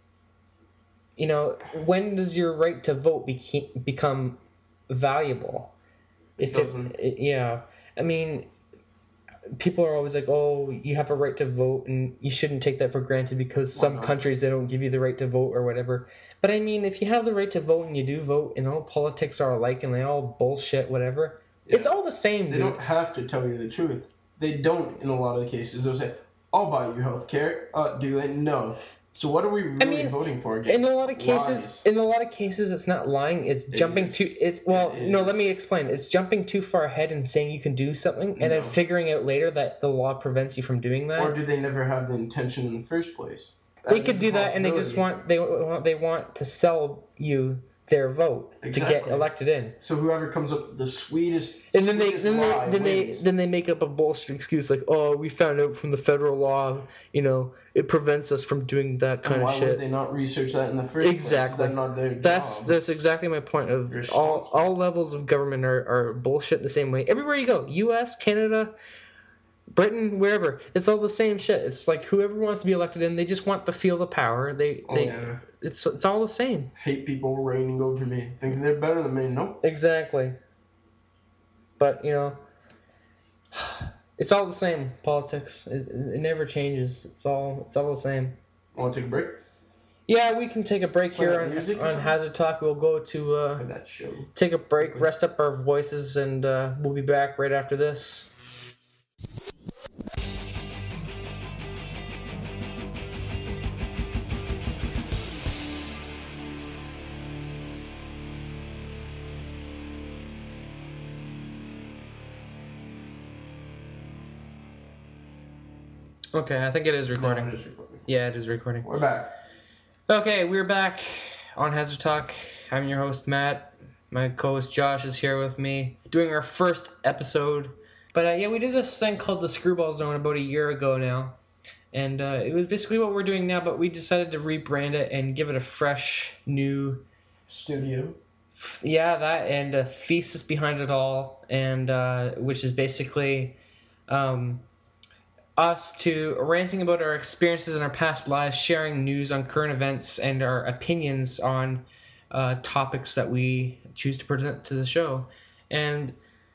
you know, when does your right to vote be- become valuable? If it, Doesn't. it, yeah, I mean, people are always like, "Oh, you have a right to vote, and you shouldn't take that for granted because Why some not? countries they don't give you the right to vote or whatever." But I mean, if you have the right to vote and you do vote, and all politics are alike and they all bullshit, whatever, it's Yeah. all the same. They dude. don't have to tell you the truth. They don't in a lot of the cases. They'll say, I'll buy you health care. Uh, do they? No. So what are we really mean, voting for again? In a lot of cases, Lies. in a lot of cases, it's not lying. It's jumping is. too. It's well, It no. is. Let me explain. It's jumping too far ahead and saying you can do something, and then No. figuring out later that the law prevents you from doing that. Or do they never have the intention in the first place? They That could is a do that, and they just possibility. want they want they want to sell you their vote to get Exactly. elected in, So whoever comes up with the sweetest, and then they sweetest then lie they then they wins. then they make up a bullshit excuse like, oh, we found out from the federal law, you know, it prevents us from doing that And kind why of would shit. they not research that in the first Exactly. place? Is that not their That's job? that's exactly my point. Of You're all responsible. all levels of government are, are bullshit the same way. Everywhere you go, U S, Canada, Britain, wherever, it's all the same shit. It's like whoever wants to be elected in, they just want to feel the power. They Oh, they yeah. it's it's all the same. Hate people reigning over me, thinking they're better than me. Nope. Exactly. But you know, it's all the same. Politics. It, it never changes. It's all it's all the same. Want to take a break? Yeah, we can take a break Play here that on, music or on something? Hazard Talk. We'll go to uh, For that show. take a break, rest up our voices, and uh, we'll be back right after this. Okay, I think it is recording. No, it is recording. Yeah, it is recording. We're back. Okay, we're back on Hazard Talk. I'm your host, Matt. My co-host, Josh, is here with me, doing our first episode. But uh, yeah, we did this thing called the Screwball Zone about a year ago now. And uh, it was basically what we're doing now, but we decided to rebrand it and give it a fresh, new... Studio. Yeah, that, and a thesis behind it all, and uh, which is basically... Um, us to ranting about our experiences in our past lives, sharing news on current events, and our opinions on uh, topics that we choose to present to the show. And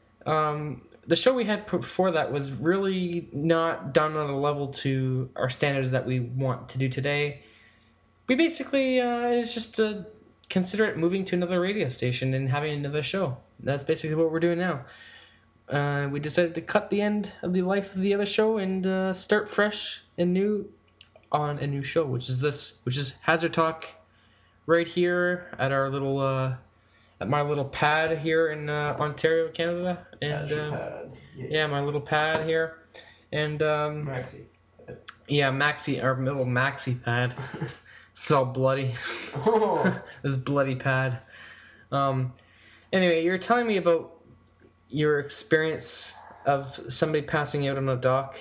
um, the show we had before that was really not done on a level to our standards that we want to do today. We basically, uh, it's just to consider it moving to another radio station and having another show. That's basically what we're doing now. Uh, we decided to cut the end of the life of the other show and uh, start fresh and new on a new show, which is this, which is Hazard Talk, right here at our little, uh, at my little pad here in uh, Ontario, Canada, and That's your uh, pad. Yeah. yeah, my little pad here, and um, Maxi. yeah, Maxi, our little Maxi pad. It's all bloody. Oh. This bloody pad. Um. Anyway, you're telling me about your experience of somebody passing out on a dock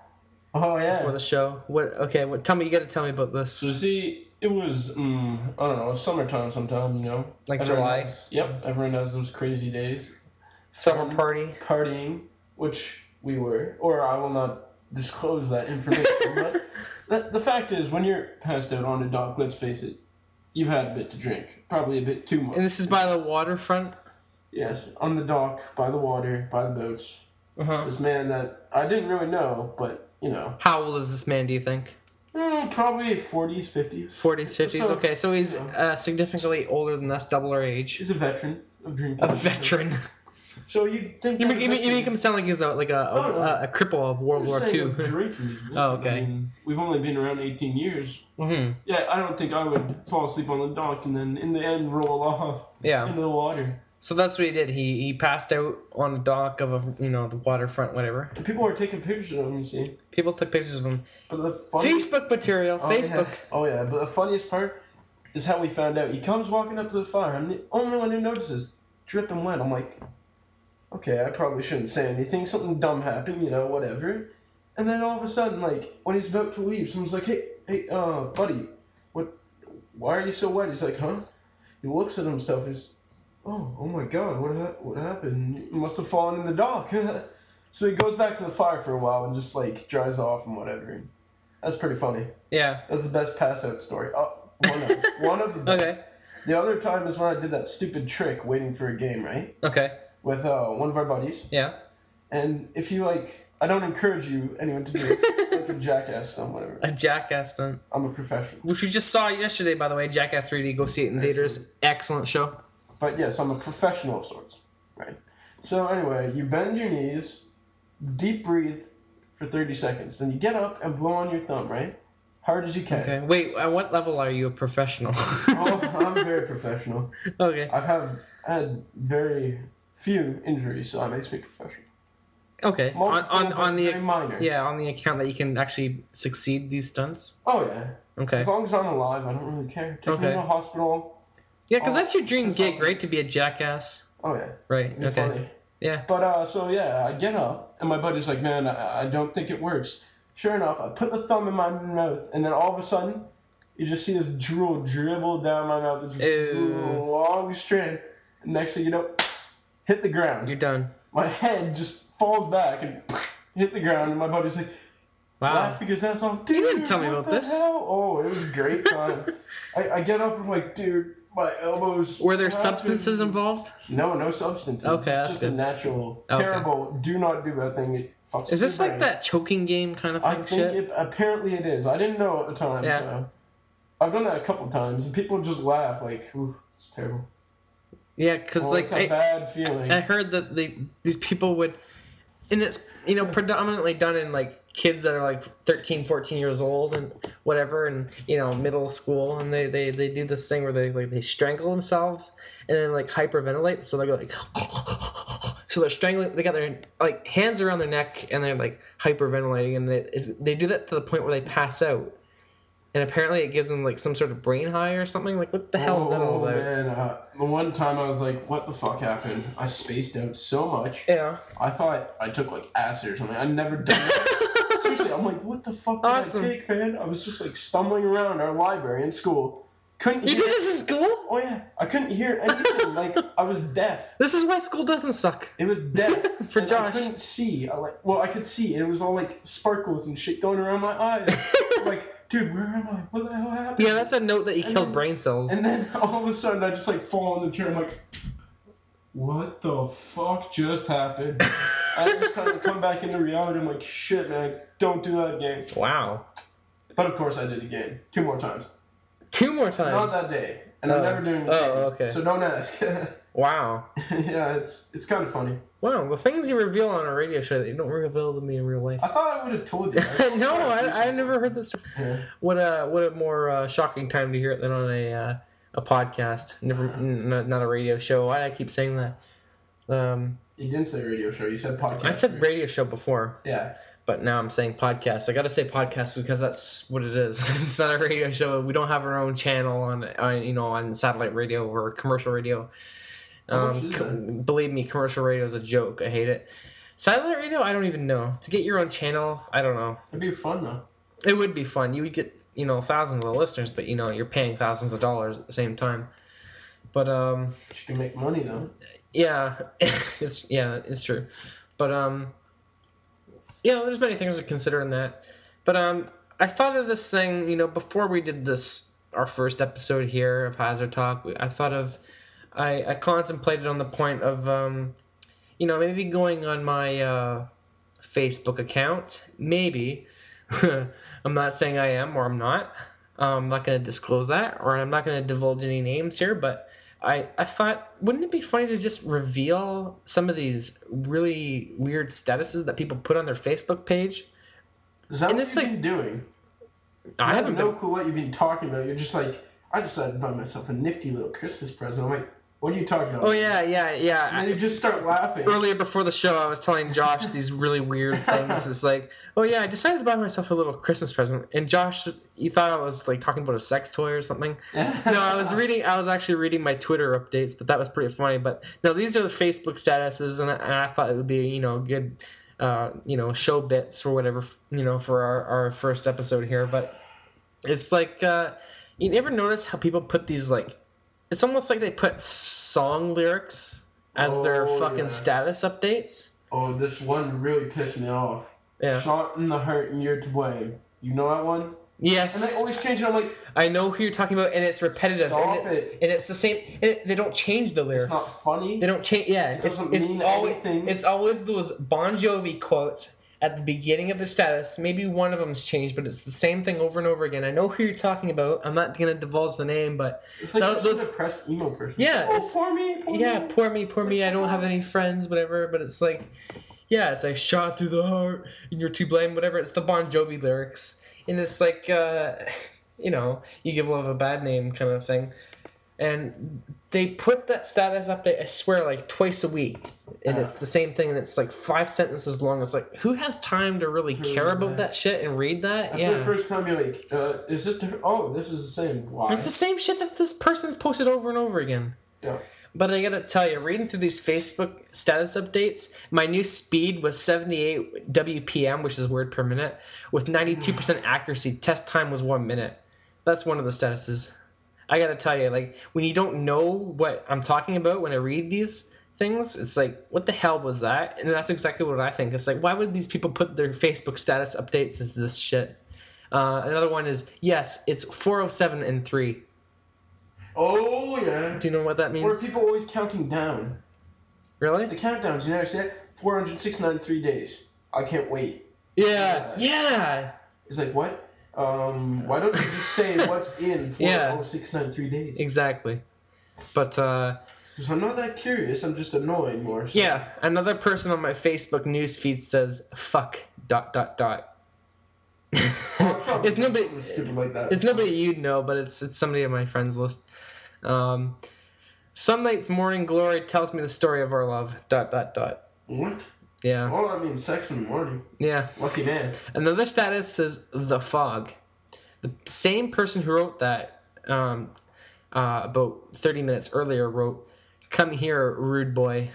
Oh yeah. before the show. What? Okay. What? Tell me. You got to tell me about this. So see, it was mm, I don't know, summertime sometime, you know. Like Everyone July? has- yep, everyone has those crazy days. Summer Fun, party. partying, which we were, or I will not disclose that information. But the, the fact is, when you're passed out on a dock, let's face it, you've had a bit to drink, probably a bit too much. And this is by the waterfront. Yes, on the dock, by the water, by the boats. Uh huh. This man that I didn't really know, but you know, How old is this man? Do you think? mm, probably forties, fifties. Forties, fifties. So, Okay, so he's you know. uh, significantly older than us, double our age. He's a veteran of drinking. A veteran. So you think You that make, you make, you make him sound like he's a, like a, No, no. a, a cripple of World I'm War saying Two. drinking is Oh, wicked. okay. I mean, we've only been around eighteen years. Mm-hmm. Yeah, I don't think I would fall asleep on the dock and then in the end roll off Yeah. into the water. So that's what he did. He he passed out on the dock of a you know the waterfront, whatever. And people are taking pictures of him, you see. People took pictures of him. But the funniest, Facebook material. oh, Facebook. Yeah. Oh yeah, but the funniest part is how we found out. He comes walking up to the fire. I'm the only one who notices. Dripping wet. I'm like, okay, I probably shouldn't say anything. Something dumb happened, you know, whatever. And then all of a sudden, like, when he's about to leave, someone's like, hey, hey, uh, buddy, what, why are you so wet? He's like, huh? He looks at himself, he's, oh, oh my god, what ha- what happened? You must have fallen in the dock. So he goes back to the fire for a while and just, like, dries off and whatever. That's pretty funny. Yeah. That's the best pass-out story. Oh, one of, one of the best. Okay. The other time is when I did that stupid trick waiting for a game, right? Okay. With uh, one of our buddies. Yeah. And if you, like, I don't encourage you, anyone, to do this. It's like a jackass stunt, whatever. A Jackass stunt. I'm a professional. Which we just saw yesterday, by the way. Jackass three D. Go see it in theaters. Excellent show. But yes, I'm a professional of sorts, right? So anyway, you bend your knees, deep breathe for thirty seconds. Then you get up and blow on your thumb, right? Hard as you can. Okay. Wait, at what level are you a professional? Oh, I'm very professional. Okay. I've have had very few injuries, so that makes me professional. Okay. On Multiple, on, but on the very minor. yeah on the account that you can actually succeed these stunts. Oh yeah. Okay. As long as I'm alive, I don't really care. Take me Okay. to the hospital. Yeah, because Oh, that's your dream that's gig, all- right? To be a jackass. Oh yeah. Right. It'd be Okay. funny. Yeah. But uh, so yeah, I get up, and my buddy's like, "Man, I, I don't think it works." Sure enough, I put the thumb in my mouth, and then all of a sudden, you just see this drool dribble down my mouth. It's Ew. drool, long strand. And next thing you know, hit the ground. You're done. My head just falls back and hit the ground, and my buddy's like, Wow. laughing his ass off. Dude, You didn't tell me what about the this. hell? Oh, it was a great time. I, I get up and I'm like, dude, my elbows. Were there happen." substances involved? No, no substances. Okay, it's that's just good. a natural, Okay. terrible. Do not do that thing. It fucks Is with this your like brain. that choking game kind of I thing? think Shit. it. Apparently, it is. I didn't know at the time. Yeah. So. I've done that a couple times, and people just laugh like, "Ooh, it's terrible." Yeah, because Well, like it's a I, bad feeling. I heard that they these people would, and it's you know predominantly done in like kids that are like thirteen, fourteen years old and whatever, and you know middle school, and they they, they do this thing where they like they strangle themselves and then like hyperventilate, so they go like. So they're strangling. They got their like hands around their neck, and they're like hyperventilating, and they they do that to the point where they pass out. And apparently, it gives them like some sort of brain high or something. Like, what the hell is that all Oh about? man! Uh, the one time I was like, "What the fuck happened?" I spaced out so much. Yeah. I thought I took like acid or something. I never done that. Seriously, I'm like, "What the fuck did Awesome. I take, man?" I was just like stumbling around our library in school. Couldn't You hear. did this in school? Oh yeah, I couldn't hear anything. Like I was deaf. This is why school doesn't suck. It was deaf. For and Josh. I couldn't see. I like, well, I could see, and it was all like sparkles and shit going around my eyes. I'm like, dude, where am I? What the hell happened? Yeah, that's a note that you And killed then- brain cells. And then all of a sudden, I just like fall on the chair. I'm like, what the fuck just happened? I just kind of come back into reality. I'm like, shit, man, don't do that again. Wow. But of course, I did again, two more times. Two more times. Not that day, and Oh. I'm never doing it. Oh, again. okay. So don't ask. Wow. Yeah, it's it's kind of funny. Wow, the things you reveal on a radio show that you don't reveal to me in real life. I thought I would have told you. no, I I never heard this. Yeah. What a what a more uh, shocking time to hear it than on a uh, a podcast. Never, n- not, not a radio show. Why do I keep saying that? Um, You didn't say radio show. You said podcast. I said radio show before, Yeah. but now I'm saying podcast. I got to say podcast because that's what it is. It's not a radio show. We don't have our own channel on, on you know, on satellite radio or commercial radio. How much Um, is co- that? believe me, commercial radio is a joke. I hate it. Satellite radio, I don't even know. To get your own channel, I don't know. It'd be fun though. It would be fun. You would get, you know, thousands of listeners, but you know, you're paying thousands of dollars at the same time. But um, You can make money though. yeah, it's yeah, it's true. But um, yeah, there's many things to consider in that. But um, I thought of this thing, you know, before we did this, our first episode here of Hazard Talk. I thought of, I I contemplated on the point of um, you know, maybe going on my uh, Facebook account, maybe. I'm not saying I am or I'm not. Um, I'm not going to disclose that, or I'm not going to divulge any names here, but I, I thought, wouldn't it be funny to just reveal some of these really weird statuses that people put on their Facebook page? Is that And what it's you've like- been doing? I I have haven't no been... clue what you've been talking about. You're just like, I decided to buy myself a nifty little Christmas present. I'm like, what are you talking about? Oh, yeah, yeah, yeah. And then you just start laughing. Earlier before the show, I was telling Josh these really weird things. It's like, oh yeah, I decided to buy myself a little Christmas present. And Josh, you thought I was like talking about a sex toy or something. No, I was reading. I was actually reading my Twitter updates, but that was pretty funny. But no, these are the Facebook statuses, and I, and I thought it would be, you know, good, uh, you know, show bits or whatever, you know, for our, our first episode here. But it's like, uh, you never notice how people put these like. It's almost like they put song lyrics as their Oh, fucking yeah. status updates. Oh, this one really pissed me off. Yeah. Shot in the heart and you're to blame. You know that one? And they Yes. always change it. I'm like, I know who you're talking about, and it's repetitive. Stop and it. And it's the same. And it, they don't change the lyrics. it's not funny. They don't change. Yeah, It it's doesn't it's mean always anything. it's always those Bon Jovi quotes at the beginning of their status. Maybe one of them's changed, but it's the same thing over and over again. I know who you're talking about. I'm not gonna divulge the name, but It's like Those- those, those- a depressed emo person. Yeah, Oh, it's- poor me. Poor yeah, me. poor me, poor me. I don't have any friends, whatever. But it's like, yeah, it's like shot through the heart, and you're to blame, whatever. It's the Bon Jovi lyrics, and it's like, uh, you know, you give love a bad name kind of thing. And they put that status update, I swear, like twice a week, and it's the same thing, and it's like five sentences long. It's like, who has time to really care about that. that shit and read that? After Yeah. the first time, you're like, uh, is this different? Oh, this is the same. Why? It's the same shit that this person's posted over and over again. Yeah. But I gotta tell you, reading through these Facebook status updates, my new speed was seventy-eight W P M, which is word per minute, with ninety-two percent accuracy. Test time was one minute. That's one of the statuses. I gotta tell you, like, when you don't know what I'm talking about when I read these things, it's like, what the hell was that? And that's exactly what I think. It's like, why would these people put their Facebook status updates as this shit? Uh, another one is, yes, it's four oh seven and three. Oh, yeah. Do you know what that Or means? people always counting down. Really? The countdowns, you never see that? four hundred six, ninety-three days. I can't wait. Yeah, yeah. It's like, what? Um, why don't you just say what's in Yeah. four oh six, ninety-three days? Exactly. But, uh, Because I'm not that curious, I'm just annoyed more. So. yeah, another person on my Facebook news feed says, fuck, dot, dot, dot. Probably It's nobody, something stupid like that. it's nobody you'd know, but it's it's somebody on my friends list. Um, some night's morning glory tells me the story of our love, dot, dot, dot. What? Yeah, Well, I mean, sex in the morning. yeah. Lucky man. Another status says the fog. The same person who wrote that um, uh, about thirty minutes earlier wrote, "Come here, rude boy."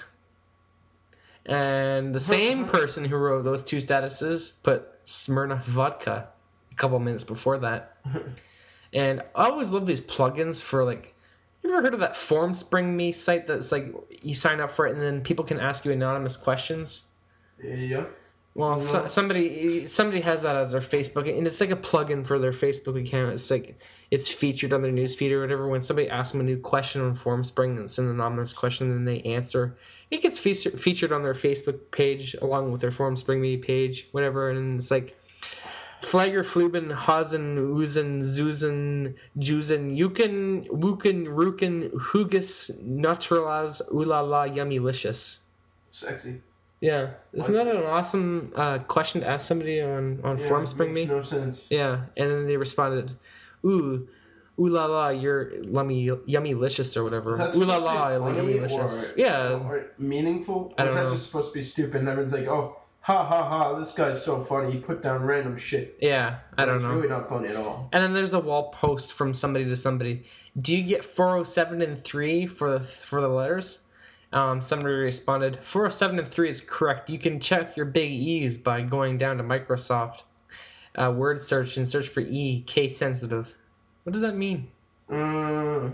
And the same person who wrote those two statuses put Smirnoff vodka a couple minutes before that. And I always love these plugins for, like, you ever heard of that FormSpring Me site that's like you sign up for it and then people can ask you anonymous questions? Yeah. Well, so, somebody somebody has that as their Facebook, and it's like a plugin for their Facebook account. It's like it's featured on their newsfeed or whatever. When somebody asks them a new question on FormSpring, and it's an anonymous question, and they answer, it gets feature, featured on their Facebook page along with their FormSpring Me page, whatever. And it's like Flagger, Fluben, Hazen, Uzen, Zuzen, Juzen, Yuken, Wuken, Ruken, Hugis, Naturalaz, Ulala, Yummylicious. Sexy. Yeah, isn't that an awesome uh, question to ask somebody on on Yeah, FormSpring Me? makes no sense. Yeah, and then they responded, "Ooh, ooh la la, you're lummy, yummy licious or whatever. Is that Ooh la supposed to la, be yummy funny licious." or- Yeah, Or meaningful? I Or don't is that know. just supposed to be stupid and everyone's like, oh, ha ha ha, this guy's so funny. He put down random shit. yeah, I don't it's know. really not funny at all. And then there's a wall post from somebody to somebody. Do you get four oh seven and three for the for the letters? Um, somebody responded, four oh seven and three is correct. You can check your big E's by going down to Microsoft uh, Word search and search for E, case sensitive. What does that mean? Uh,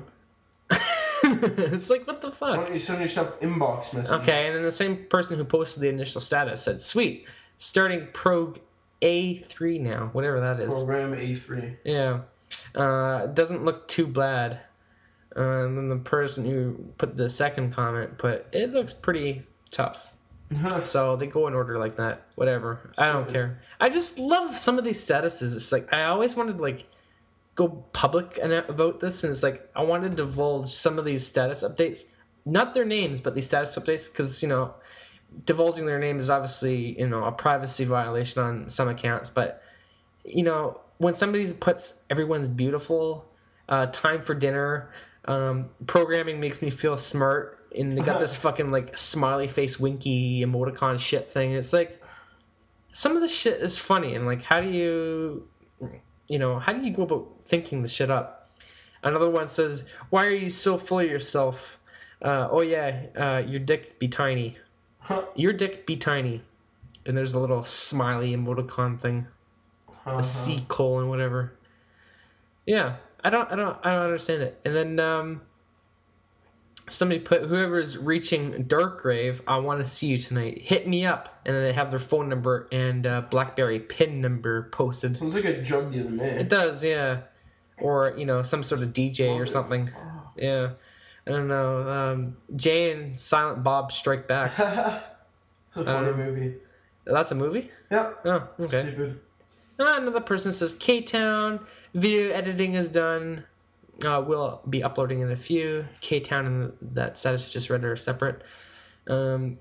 It's like, what the why fuck? don't you send yourself inbox messages? Okay, and then the same person who posted the initial status said, sweet, starting Prog A three now, whatever that is. Program A three. Yeah. Uh, doesn't look too bad. Uh, and then the person who put the second comment put, it looks pretty tough. So they go in order like that. Whatever. I don't care. I just love some of these statuses. It's like, I always wanted, like, go public and about this, and it's like I want to divulge some of these status updates, not their names, but these status updates, because you know, divulging their name is obviously you know a privacy violation on some accounts. But you know, when somebody puts everyone's beautiful, uh, time for dinner, um, programming makes me feel smart, and they got this fucking like smiley face winky emoticon shit thing. It's like some of the shit is funny, and like how do you, you know, how do you go about thinking the shit up? Another one says, "Why are you so full of yourself? Uh, oh yeah, uh, your dick be tiny. Your dick be tiny." And there's a little smiley emoticon thing, Uh-huh. a C colon whatever. Yeah, I don't, I don't, I don't understand it. And then um, somebody put, "Whoever's reaching Darkgrave, I want to see you tonight. Hit me up." And then they have their phone number and uh, BlackBerry pin number posted. Sounds like a drug dealer, man. It does, yeah. Or, you know, some sort of D J or something. Yeah. I don't know. Um, Jay and Silent Bob Strike Back. It's a funny Um, movie. That's a movie? Yeah. Oh, okay. Stupid. Uh, another person says, K-Town, video editing is done. Uh, we'll be uploading in a few. K-Town and that status I just read are separate. Um,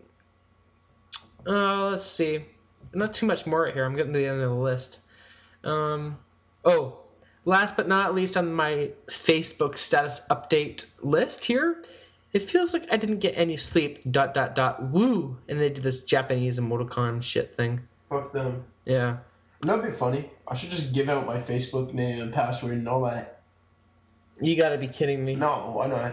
uh, let's see. Not too much more here. I'm getting to the end of the list. Um, oh, last but not least on my Facebook status update list here, it feels like I didn't get any sleep, dot, dot, dot, woo. And they did this Japanese emoticon shit thing. Fuck them. Yeah. That'd be funny. I should just give out my Facebook name and password and all that. You gotta be kidding me. No, why not?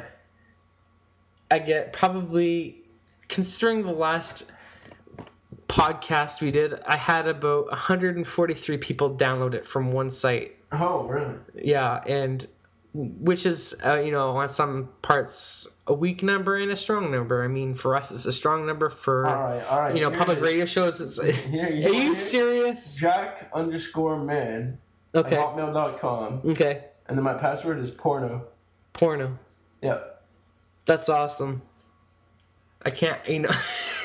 I get probably, considering the last podcast we did, I had about one hundred forty-three people download it from one site. Oh, really? Yeah, and which is, uh, you know, on some parts a weak number and a strong number. I mean, for us, it's a strong number. For, All right, all right. you know, Here public it is. radio shows, it's. Here, Are you you here. serious? Jack underscore man Okay. at hotmail dot com. Okay. And then my password is porno. Porno. Yep. That's awesome. I can't, you know.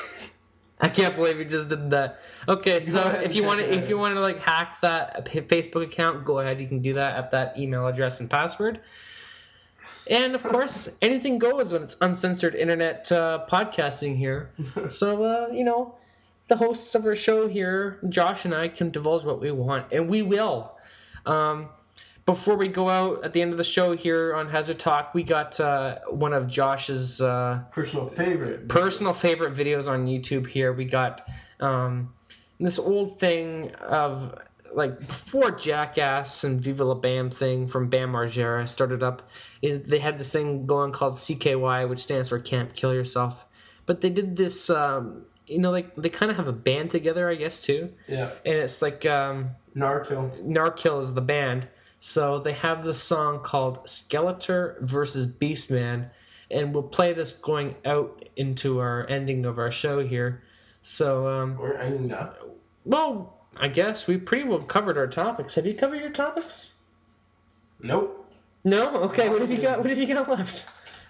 I can't believe you just did that. Okay, Go so ahead if and you check want to, it if out. you want to like hack that p- Facebook account, go ahead. You can do that at that email address and password. And of course, anything goes when it's uncensored internet uh, podcasting here. So uh, you know, the hosts of our show here, Josh and I, can divulge what we want, and we will. Um, Before we go out at the end of the show here on Hazard Talk, we got uh, one of Josh's uh, Personal favorite. personal favorite videos on YouTube here. We got um, this old thing of, like, before Jackass and Viva La Bam thing from Bam Margera started up, it, they had this thing going called C K Y, which stands for Can't Kill Yourself. But they did this, um, you know, like, they kind of have a band together, I guess, too. Yeah. And it's like um, Narkill. Narkill is the band. So they have this song called Skeletor versus Beastman, and we'll play this going out into our ending of our show here. So, um, We're ending up. well, I guess we pretty well covered our topics. Have you covered your topics? Nope. No? Okay, what have you got? What have you got left?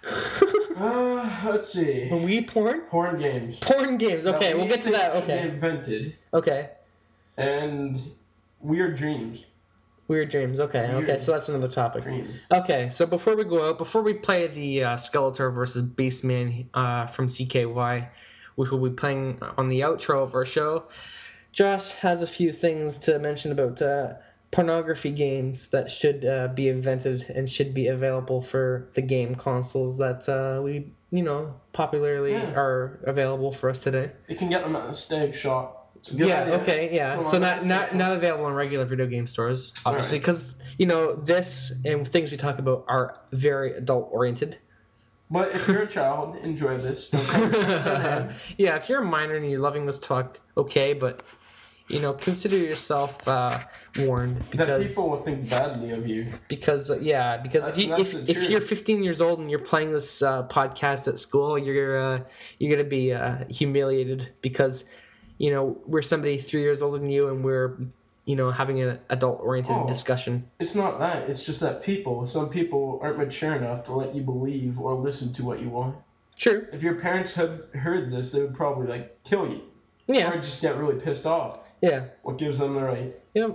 Uh, let's see. We porn? Porn games. Porn games. Okay, That we'll we get to that. think should be Okay. Invented. Okay. And weird dreams. Weird dreams. Okay. Okay, Weird so that's another topic. Dreams. Okay, so before we go out, before we play the uh, Skeletor versus Beastman uh, from C K Y, which we'll be playing on the outro of our show, Josh has a few things to mention about uh, pornography games that should uh, be invented and should be available for the game consoles that uh, we, you know, popularly Yeah. are available for us today. You can get them at the Stag Shop. It's a good Yeah. idea. Okay. Yeah. Come So on, not let's not take not available in regular video game stores, obviously, Alright. because you know this and things we talk about are very adult oriented. But if you're a child, enjoy this. Don't come to them. Yeah. If you're a minor and you're loving this talk, okay, but you know, consider yourself uh, warned That because people will think badly of you. because uh, yeah because if That- you that's if, the if truth. you're fifteen years old and you're playing this uh, podcast at school, you're uh, you're gonna be uh, humiliated because you know we're somebody three years older than you and we're you know having an adult oriented Oh. discussion. It's not that. It's just that people, some people aren't mature enough to let you believe or listen to what you want. True. If your parents had heard this, they would probably like kill you. Yeah. Or just get really pissed off. Yeah. What gives them the right? Yep.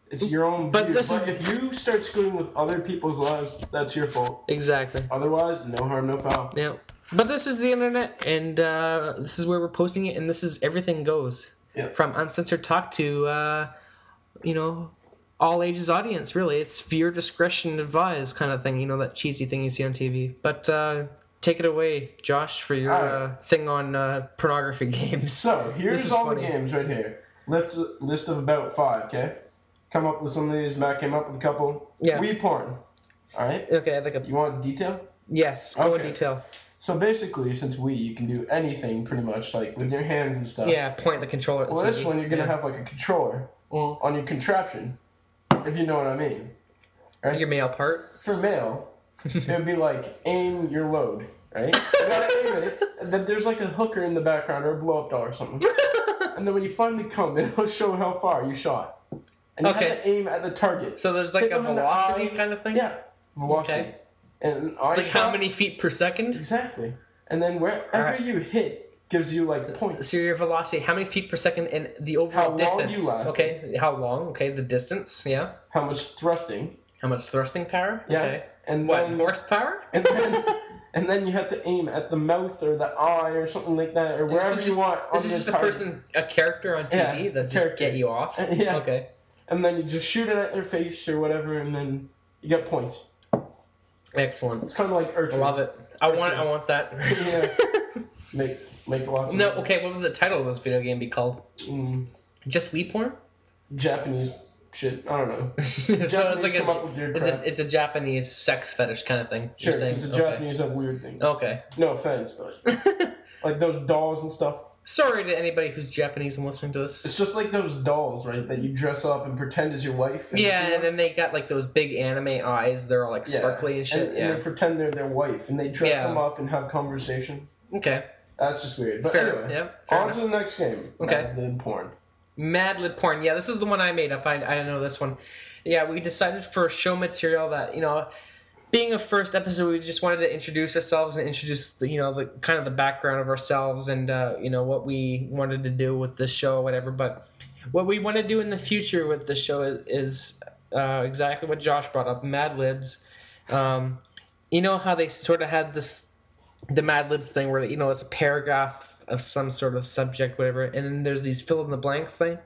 It's your own But view. this But is- if you start screwing with other people's lives, that's your fault. Exactly. Otherwise, no harm, no foul. Yeah. But this is the internet, and uh, this is where we're posting it, and this is everything goes. Yep. From uncensored talk to, uh, you know, all ages audience, really. It's viewer discretion advised kind of thing, you know, that cheesy thing you see on T V. But uh, take it away, Josh, for your All right. uh, thing on uh, pornography games. So, This here's is all funny. the games right here. List, list of about five, okay? Come up with some of these. Matt came up with a couple. Yeah. Wii porn. Alright? Okay, I'd like a... You want detail? Yes, go in Okay. detail. So basically, since Wii, you can do anything pretty much, like with your hands and stuff. Yeah, point the controller at the Well, T this V. one, you're going to Yeah. have like a controller Mm. on your contraption, if you know what I mean. Right? Your male part. For male, it would be like aim your load, right? You gotta aim it, and then there's like a hooker in the background or a blow up doll or something. And then when you finally come, it'll show how far you shot. And you Okay. have to aim at the target. So there's like Hit a them in the velocity eye. kind of thing? Yeah, velocity. Okay. And eye Like how shot- many feet per second? Exactly. And then wherever Alright. you hit gives you like points. So your velocity, how many feet per second and the overall How long distance? you lasted. Okay, how long? Okay, the distance, yeah. How much thrusting. How much thrusting power? Yeah. Okay. And What, then, horsepower? and then and then you have to aim at the mouth or the eye or something like that or And wherever this is you just, want. This on is just the a target. person, a character on T V Yeah, that just character. get you off? Yeah. Okay. And then you just shoot it at their face or whatever, and then you get points. Excellent. It's kind of like I archery. love it. I want I want that. Yeah. Make make lots of No, okay, what would the title of this video game be called? mm, Just Wii porn? Japanese shit. I don't know. so it's Japanese like come a, up with weird it's crap. a it's a Japanese sex fetish kind of thing. Sure, You're saying because the okay. Japanese have weird things. Okay. No offense, but like those dolls and stuff. Sorry to anybody who's Japanese and listening to this. It's just like those dolls, right? That you dress up and pretend as your wife. And Yeah, you know? and then they got like those big anime eyes. They're all like Yeah. sparkly and shit. And, yeah. and they pretend they're their wife, and they dress Yeah. them up and have conversation. Okay. That's just weird. But Fair. anyway, Yeah. Fair on enough. to the next game. Okay. Mad Lib porn. Mad Lib porn. Yeah, this is the one I made up. I I know this one. Yeah, we decided for show material that you know, being a first episode, we just wanted to introduce ourselves and introduce the, you know the kind of the background of ourselves and uh, you know what we wanted to do with the show, whatever. But what we want to do in the future with the show is, is uh, exactly what Josh brought up. Mad Libs. Um, you know how they sort of had this the Mad Libs thing where you know it's a paragraph of some sort of subject, whatever, and then there's these fill in the blanks thing.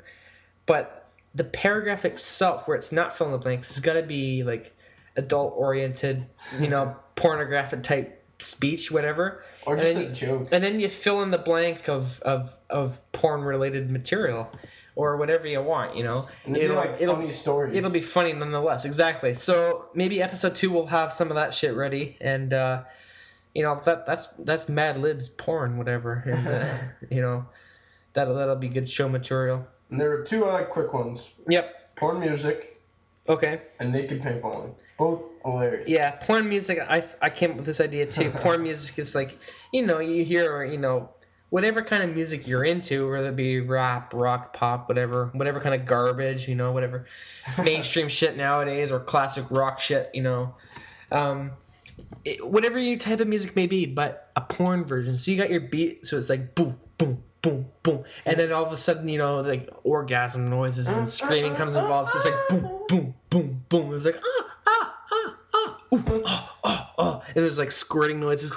But the paragraph itself, where it's not fill in the blanks, has got to be like adult oriented, you know, pornographic type speech, whatever. Or And just then a you- joke. And then you fill in the blank of of, of porn related material, or whatever you want, you know. And it'd be like funny stories. It'll be funny nonetheless. Exactly. So maybe episode two will have some of that shit ready, and uh, you know that that's that's Mad Libs porn, whatever, and uh, you know that'll that'll be good show material. And there are two other quick ones. Yep. Porn music Okay. and naked paintballing. Both hilarious. Yeah, porn music. I I came up with this idea too. Porn music is like, you know, you hear, you know, whatever kind of music you're into, whether it be rap, rock, pop, whatever, whatever kind of garbage, you know, whatever mainstream shit nowadays, or classic rock shit, you know, um, it, whatever your type of music may be, but a porn version. So you got your beat, so it's like boom, boom, boom, boom, and then all of a sudden, you know, like orgasm noises and screaming comes involved. So it's like boom, boom, boom, boom. It's like ah, ah, ah, ah, ooh, oh, oh, oh, and there's like squirting noises.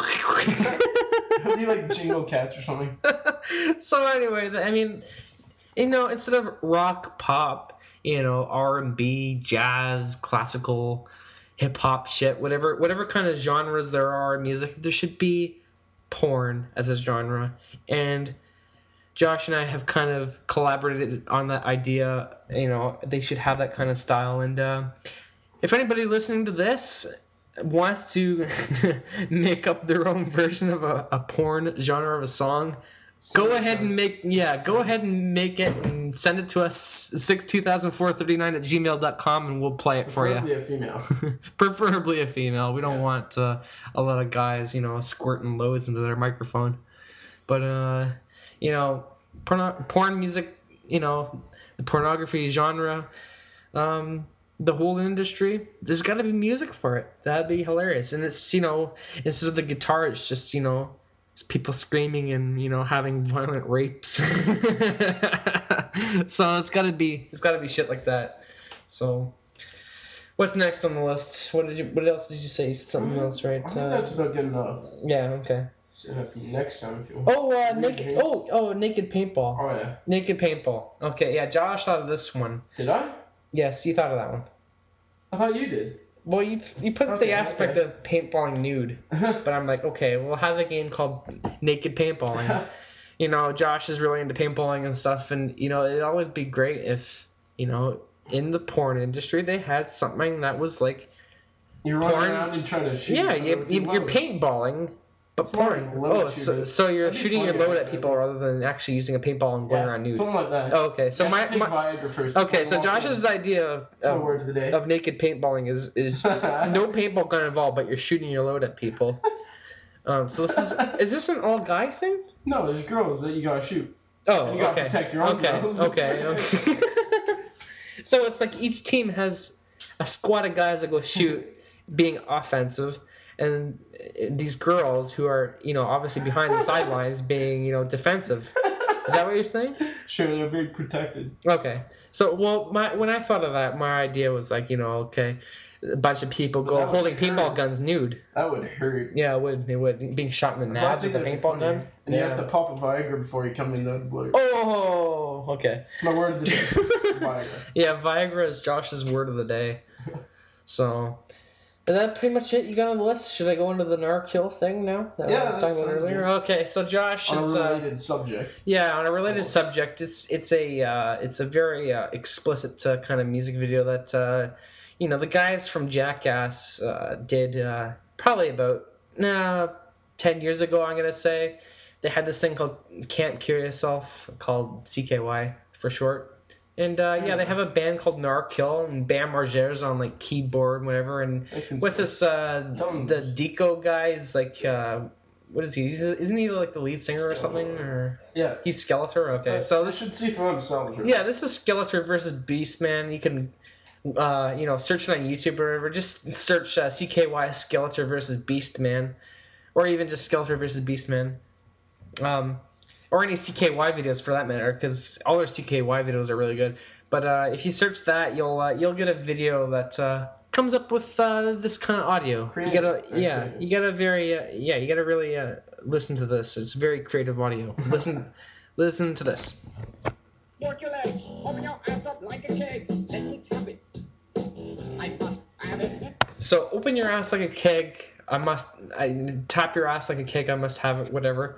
It'd be like Jingle Cats or something. So anyway, I mean, you know, instead of rock, pop, you know, R and B, jazz, classical, hip hop shit, whatever, whatever kind of genres there are in music, there should be porn as a genre. And Josh and I have kind of collaborated on that idea. You know, they should have that kind of style. And uh, if anybody listening to this wants to make up their own version of a, a porn genre of a song, go ahead and make yeah go ahead and make it and send it to us six two thousand four thirty nine at gmail dot com, and we'll play it for Preferably you. a female. Preferably a female. We don't Yeah. want uh, a lot of guys, you know, squirting loads into their microphone. But uh you know, porno- porn music, you know, the pornography genre, um the whole industry, there's got to be music for it. That'd be hilarious. And it's, you know, instead of the guitar, it's just, you know, It's people screaming and, you know, having violent rapes. So it's gotta be it's gotta be shit like that. So what's next on the list? What did you what else did you say? You said something else, right? I think Uh, that's about good enough. yeah, okay. So next time if you want. Oh, uh, naked. Oh, oh, naked paintball. Oh yeah. Naked paintball. Okay, yeah. Josh thought of this one. Did I? Yes, you thought of that one. I thought you did. Well, you you put Okay, the aspect okay. of paintballing nude, but I'm like, okay, we'll have a game called Naked Paintballing. You know, Josh is really into paintballing and stuff, and you know, it'd always be great if, you know, in the porn industry they had something that was like, You're running Porn- around and trying to shoot. yeah, each other you, with you, your you're load. paintballing, but It's more porn. like load Oh, so, shooting. so you're That'd be shooting your funny, load at actually. people rather than actually using a paintball and going Yeah, around nude. something like that. Oh, okay. So You my, have to take my Viagra first okay. before So you walk Josh's in. idea of That's my of, word of the day. of naked paintballing is is no paintball gun involved, but you're shooting your load at people. Um, so this is is this an all guy thing? No, there's girls that you gotta shoot. Oh, And you gotta okay. protect your own okay, girls. okay, okay. So it's like each team has a squad of guys that go shoot, being offensive, and these girls who are, you know, obviously behind the sidelines being, you know, defensive. Is that what you're saying? Sure, they're being protected. Okay. So, well, my when I thought of that, my idea was like, you know, okay, a bunch of people But go that would holding paintball hurt. guns nude. That would hurt. Yeah, it would. It would. Being shot in the Well, I nads think with a that'd be paintball funnier. gun. And you Yeah. have to pop a Viagra before you come in the blue. Oh, okay. It's my word of the day. Viagra. Yeah, Viagra is Josh's word of the day. So, is that pretty much it you got on the list? Should I go into the Narkill thing now? That Yeah, I was that talking about sounds earlier. good. Okay, so Josh On a is uh, related subject. yeah on a related Oh. subject. It's it's a uh, it's a very uh, explicit uh, kind of music video that uh, you know the guys from Jackass uh, did uh, probably about nah, ten years ago. I'm gonna say they had this thing called "Can't Kill Yourself" called C K Y for short. And uh, yeah, they have a band called Narkill, and Bam Margera's on like keyboard, and whatever. And I can what's say. this? Uh, Don't- the Deco guy is like, uh, what is he? He's, isn't he like the lead singer or something? Or Yeah. he's Skeletor. Okay, so they this should see for themselves. Right? yeah, this is Skeletor versus Beastman. You can, uh, you know, search it on YouTube or whatever. Just search uh, C K Y Skeletor versus Beastman, or even just Skeletor versus Beastman. Um, or any C K Y videos for that matter, because all their C K Y videos are really good. But uh, if you search that, you'll uh, you'll get a video that uh, comes up with uh, this kind of audio. Creative, You gotta very yeah, creative. you gotta very uh, yeah, you gotta really uh, listen to this. It's very creative audio. Listen, listen to this. Work your legs. Open your ass up like a keg. Let me tap it. I must have it. So open your ass like a keg. I must. I tap your ass like a keg. I must have it. Whatever.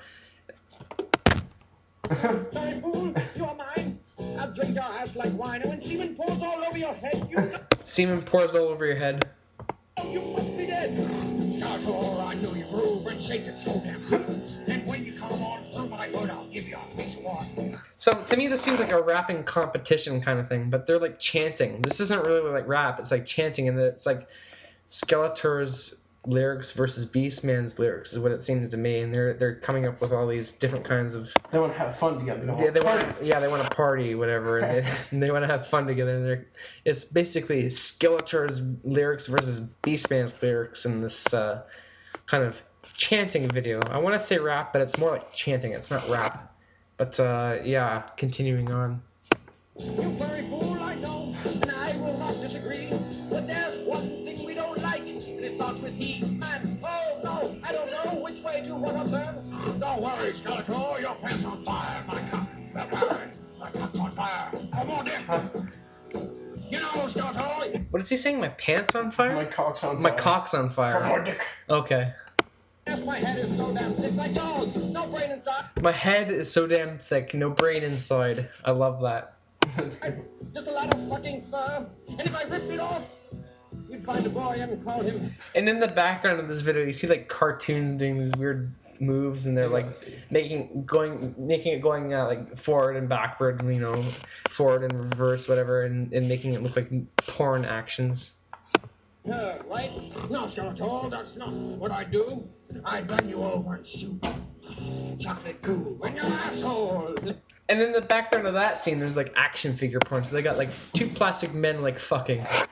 Sorry, fool. You are mine. I'll drink your ass like wine. And when semen pours all over your head, you know Semen pours all over your head. you must be dead. Skeletor, I know you groove and shake it so damn good. And when you come on through my hood, I'll give you a piece of one. So to me, this seems like a rapping competition kind of thing, but they're like chanting. This isn't really like rap. It's like chanting, and it's like Skeletor's lyrics versus Beastman's lyrics is what it seems to me, and they're they're coming up with all these different kinds of They want to have fun together. They yeah want they to want party. yeah they want to party whatever, and they, and they want to have fun together. And they're it's basically Skeletor's lyrics versus Beastman's lyrics in this uh, kind of chanting video. I want to say rap, but it's more like chanting. It's not rap. But uh, yeah, continuing on. You furry fool, I know, and I will not disagree. But there's one thing we don't like, and it starts with he. Man, oh no, I don't know which way to want to turn. Don't worry, Skeletor, your pants on fire. My cock, they're burning. My cock's on fire. Come on, Dick. You know, Skeletor. What is he saying? My pants on fire? My cock's on My fire. cock's on For more fire. dick. Okay. Yes, my head is so damn thick like yours. No brain inside. My head is so damn thick, no brain inside. I love that. Just a lot of fucking fur. And if I ripped it off, you'd find a boy and call him. And in the background of this video, you see like cartoons doing these weird moves, and they're like making going making it going uh, like forward and backward, you know, forward and reverse, whatever, and, and making it look like porn actions. Uh, right? No, Skeletor, that's not what I do. I run you over and shoot chocolate goo in your asshole. And in the background of that scene, there's like action figure porn. So they got like two plastic men like fucking.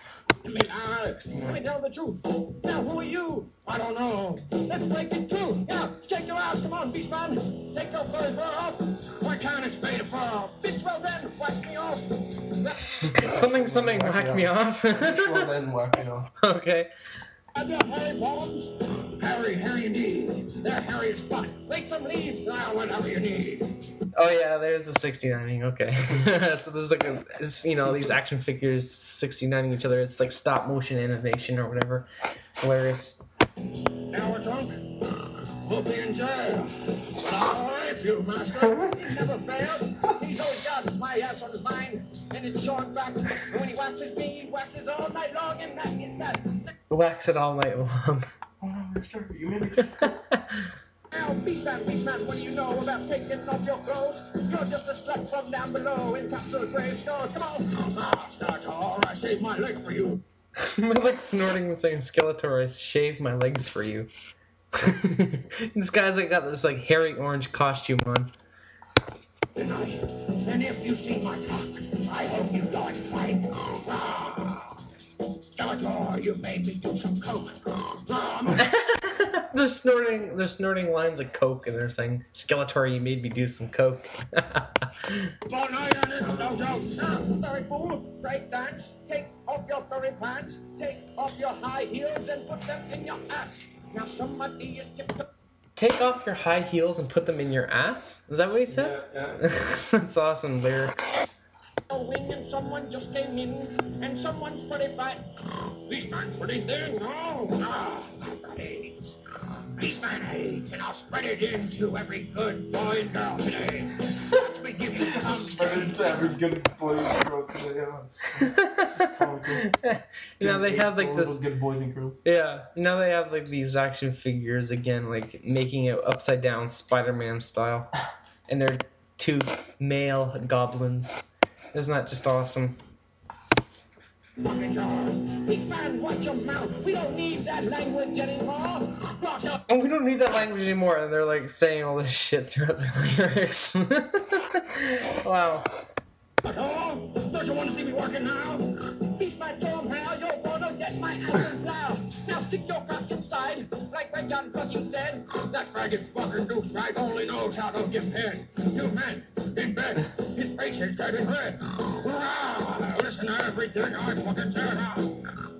I mean, uh, let me tell the truth. Now, who are you? I don't know. Let's break it true. Yeah, shake your ass. Come on, Beastman. Take your first fur off. Why can't it made of fur? Bitch, well then, whack me off. Something, something, whack me off. Well, then whack me off. Okay. Have your hairy bombs? Harry, Harry indeed. They're hairy as fuck. Make some leaves. Ah, whatever you need. Oh yeah, there's the sixty-nining. Okay. So there's like a, it's, you know, these action figures sixty-nining each other. It's like stop motion animation or whatever. It's hilarious. Now we're drunk. We'll be in jail. But I'll rape you, master. He never fails. He's always got my ass on his mind. And it's showing back. And when he waxes me, he waxes all night long. And that is that. Wax it all night long. Oh no, mister, you made me. Now, Beastman, Beastman, what do you know about taking off your clothes? You're just a slut from down below in Castle Gravestone. Come on. Ah, Skeletor, I saved my leg for you. I'm like snorting the same Skeletor. I shave my legs for you. This guy's like got this like hairy orange costume on. Tonight, and if you see my cock, I hope you know it's fine. Ah. Skeletor, you made me do some coke. They're snorting. They're snorting lines of coke, and they're saying, "Skeletor, you made me do some coke." All night and it's no joke. Now, furry fool, break dance. Take off your furry pants. Take off your high heels and put them in your ass. Now somebody is kept. Take off your high heels and put them in your ass. Is that what he said? Yeah, yeah. That's awesome lyrics. Wing and someone just came in, and someone's pretty fat. Beastman's pretty thin. No, no, not that AIDS. Beastman AIDS, and I'll spread it into every good boy and girl today. Watch me give you some Spread it to every good boy and girl today. Yeah, You know, they have like All this. those good boys and girls. Yeah, now they have like these action figures again, like making it upside down Spider-Man style, and they're two male goblins. Isn't that just awesome? fucking jars. Beastman, watch your mouth. We don't need that language anymore. Watch out. Oh, we don't need that language anymore, and they're like saying all this shit throughout the lyrics. Wow. Oh, don't you want to see me working now? Beastman, show 'em how you're gonna get my ass and plow. Now stick your cock inside, like Red John fucking said. That faggot fucking douchebag only knows how to give head. Two men in bed, his face is getting red. Hurrah! Listen to everything I fucking said now.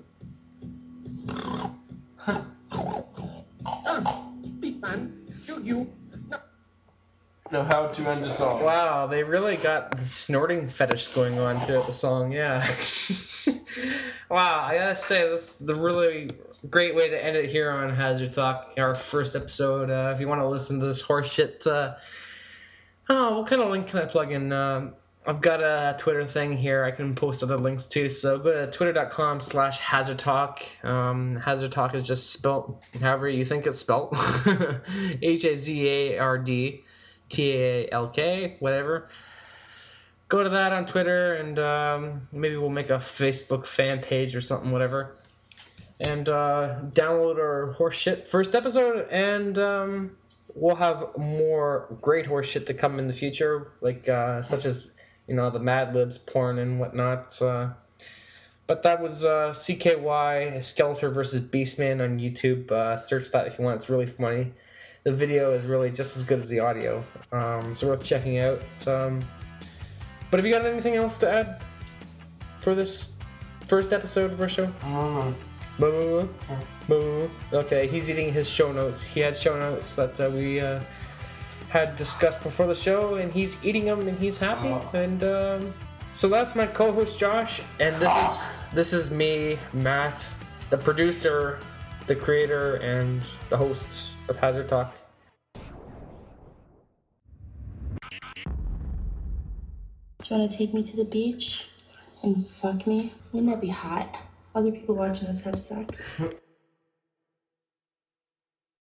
uh, Beastman, do you... No. Know how to end a song. Wow, they really got the snorting fetish going on throughout the song, yeah. Wow, I gotta say, that's the really great way to end it here on Hazard Talk, our first episode. Uh, if you want to listen to this horse shit, uh, oh, what kind of link can I plug in? Um, I've got a Twitter thing here I can post other links to, so go to twitter.com slash Hazard Talk. Um, Hazard Talk is just spelt however you think it's spelt. H A Z A R D. T A L K, whatever. Go to that on Twitter, and um, maybe we'll make a Facebook fan page or something, whatever. And uh, download our horse shit first episode, and um, we'll have more great horse shit to come in the future, like uh, such as, you know, the Mad Libs porn and whatnot. Uh, but that was uh, C K Y Skeletor versus Beastman on YouTube. Uh, search that if you want. It's really funny. The video is really just as good as the audio. Um, it's worth checking out. Um, but have you got anything else to add for this first episode of our show? Mm. Boo. Boo. Okay, he's eating his show notes. He had show notes that uh, we uh, had discussed before the show, and he's eating them, and he's happy. Oh. And um, so that's my co-host Josh, and this is this is me, Matt, the producer, the creator, and the host of Hazard Talk. Do you want to take me to the beach and fuck me? Wouldn't that be hot? Other people watching us have sex.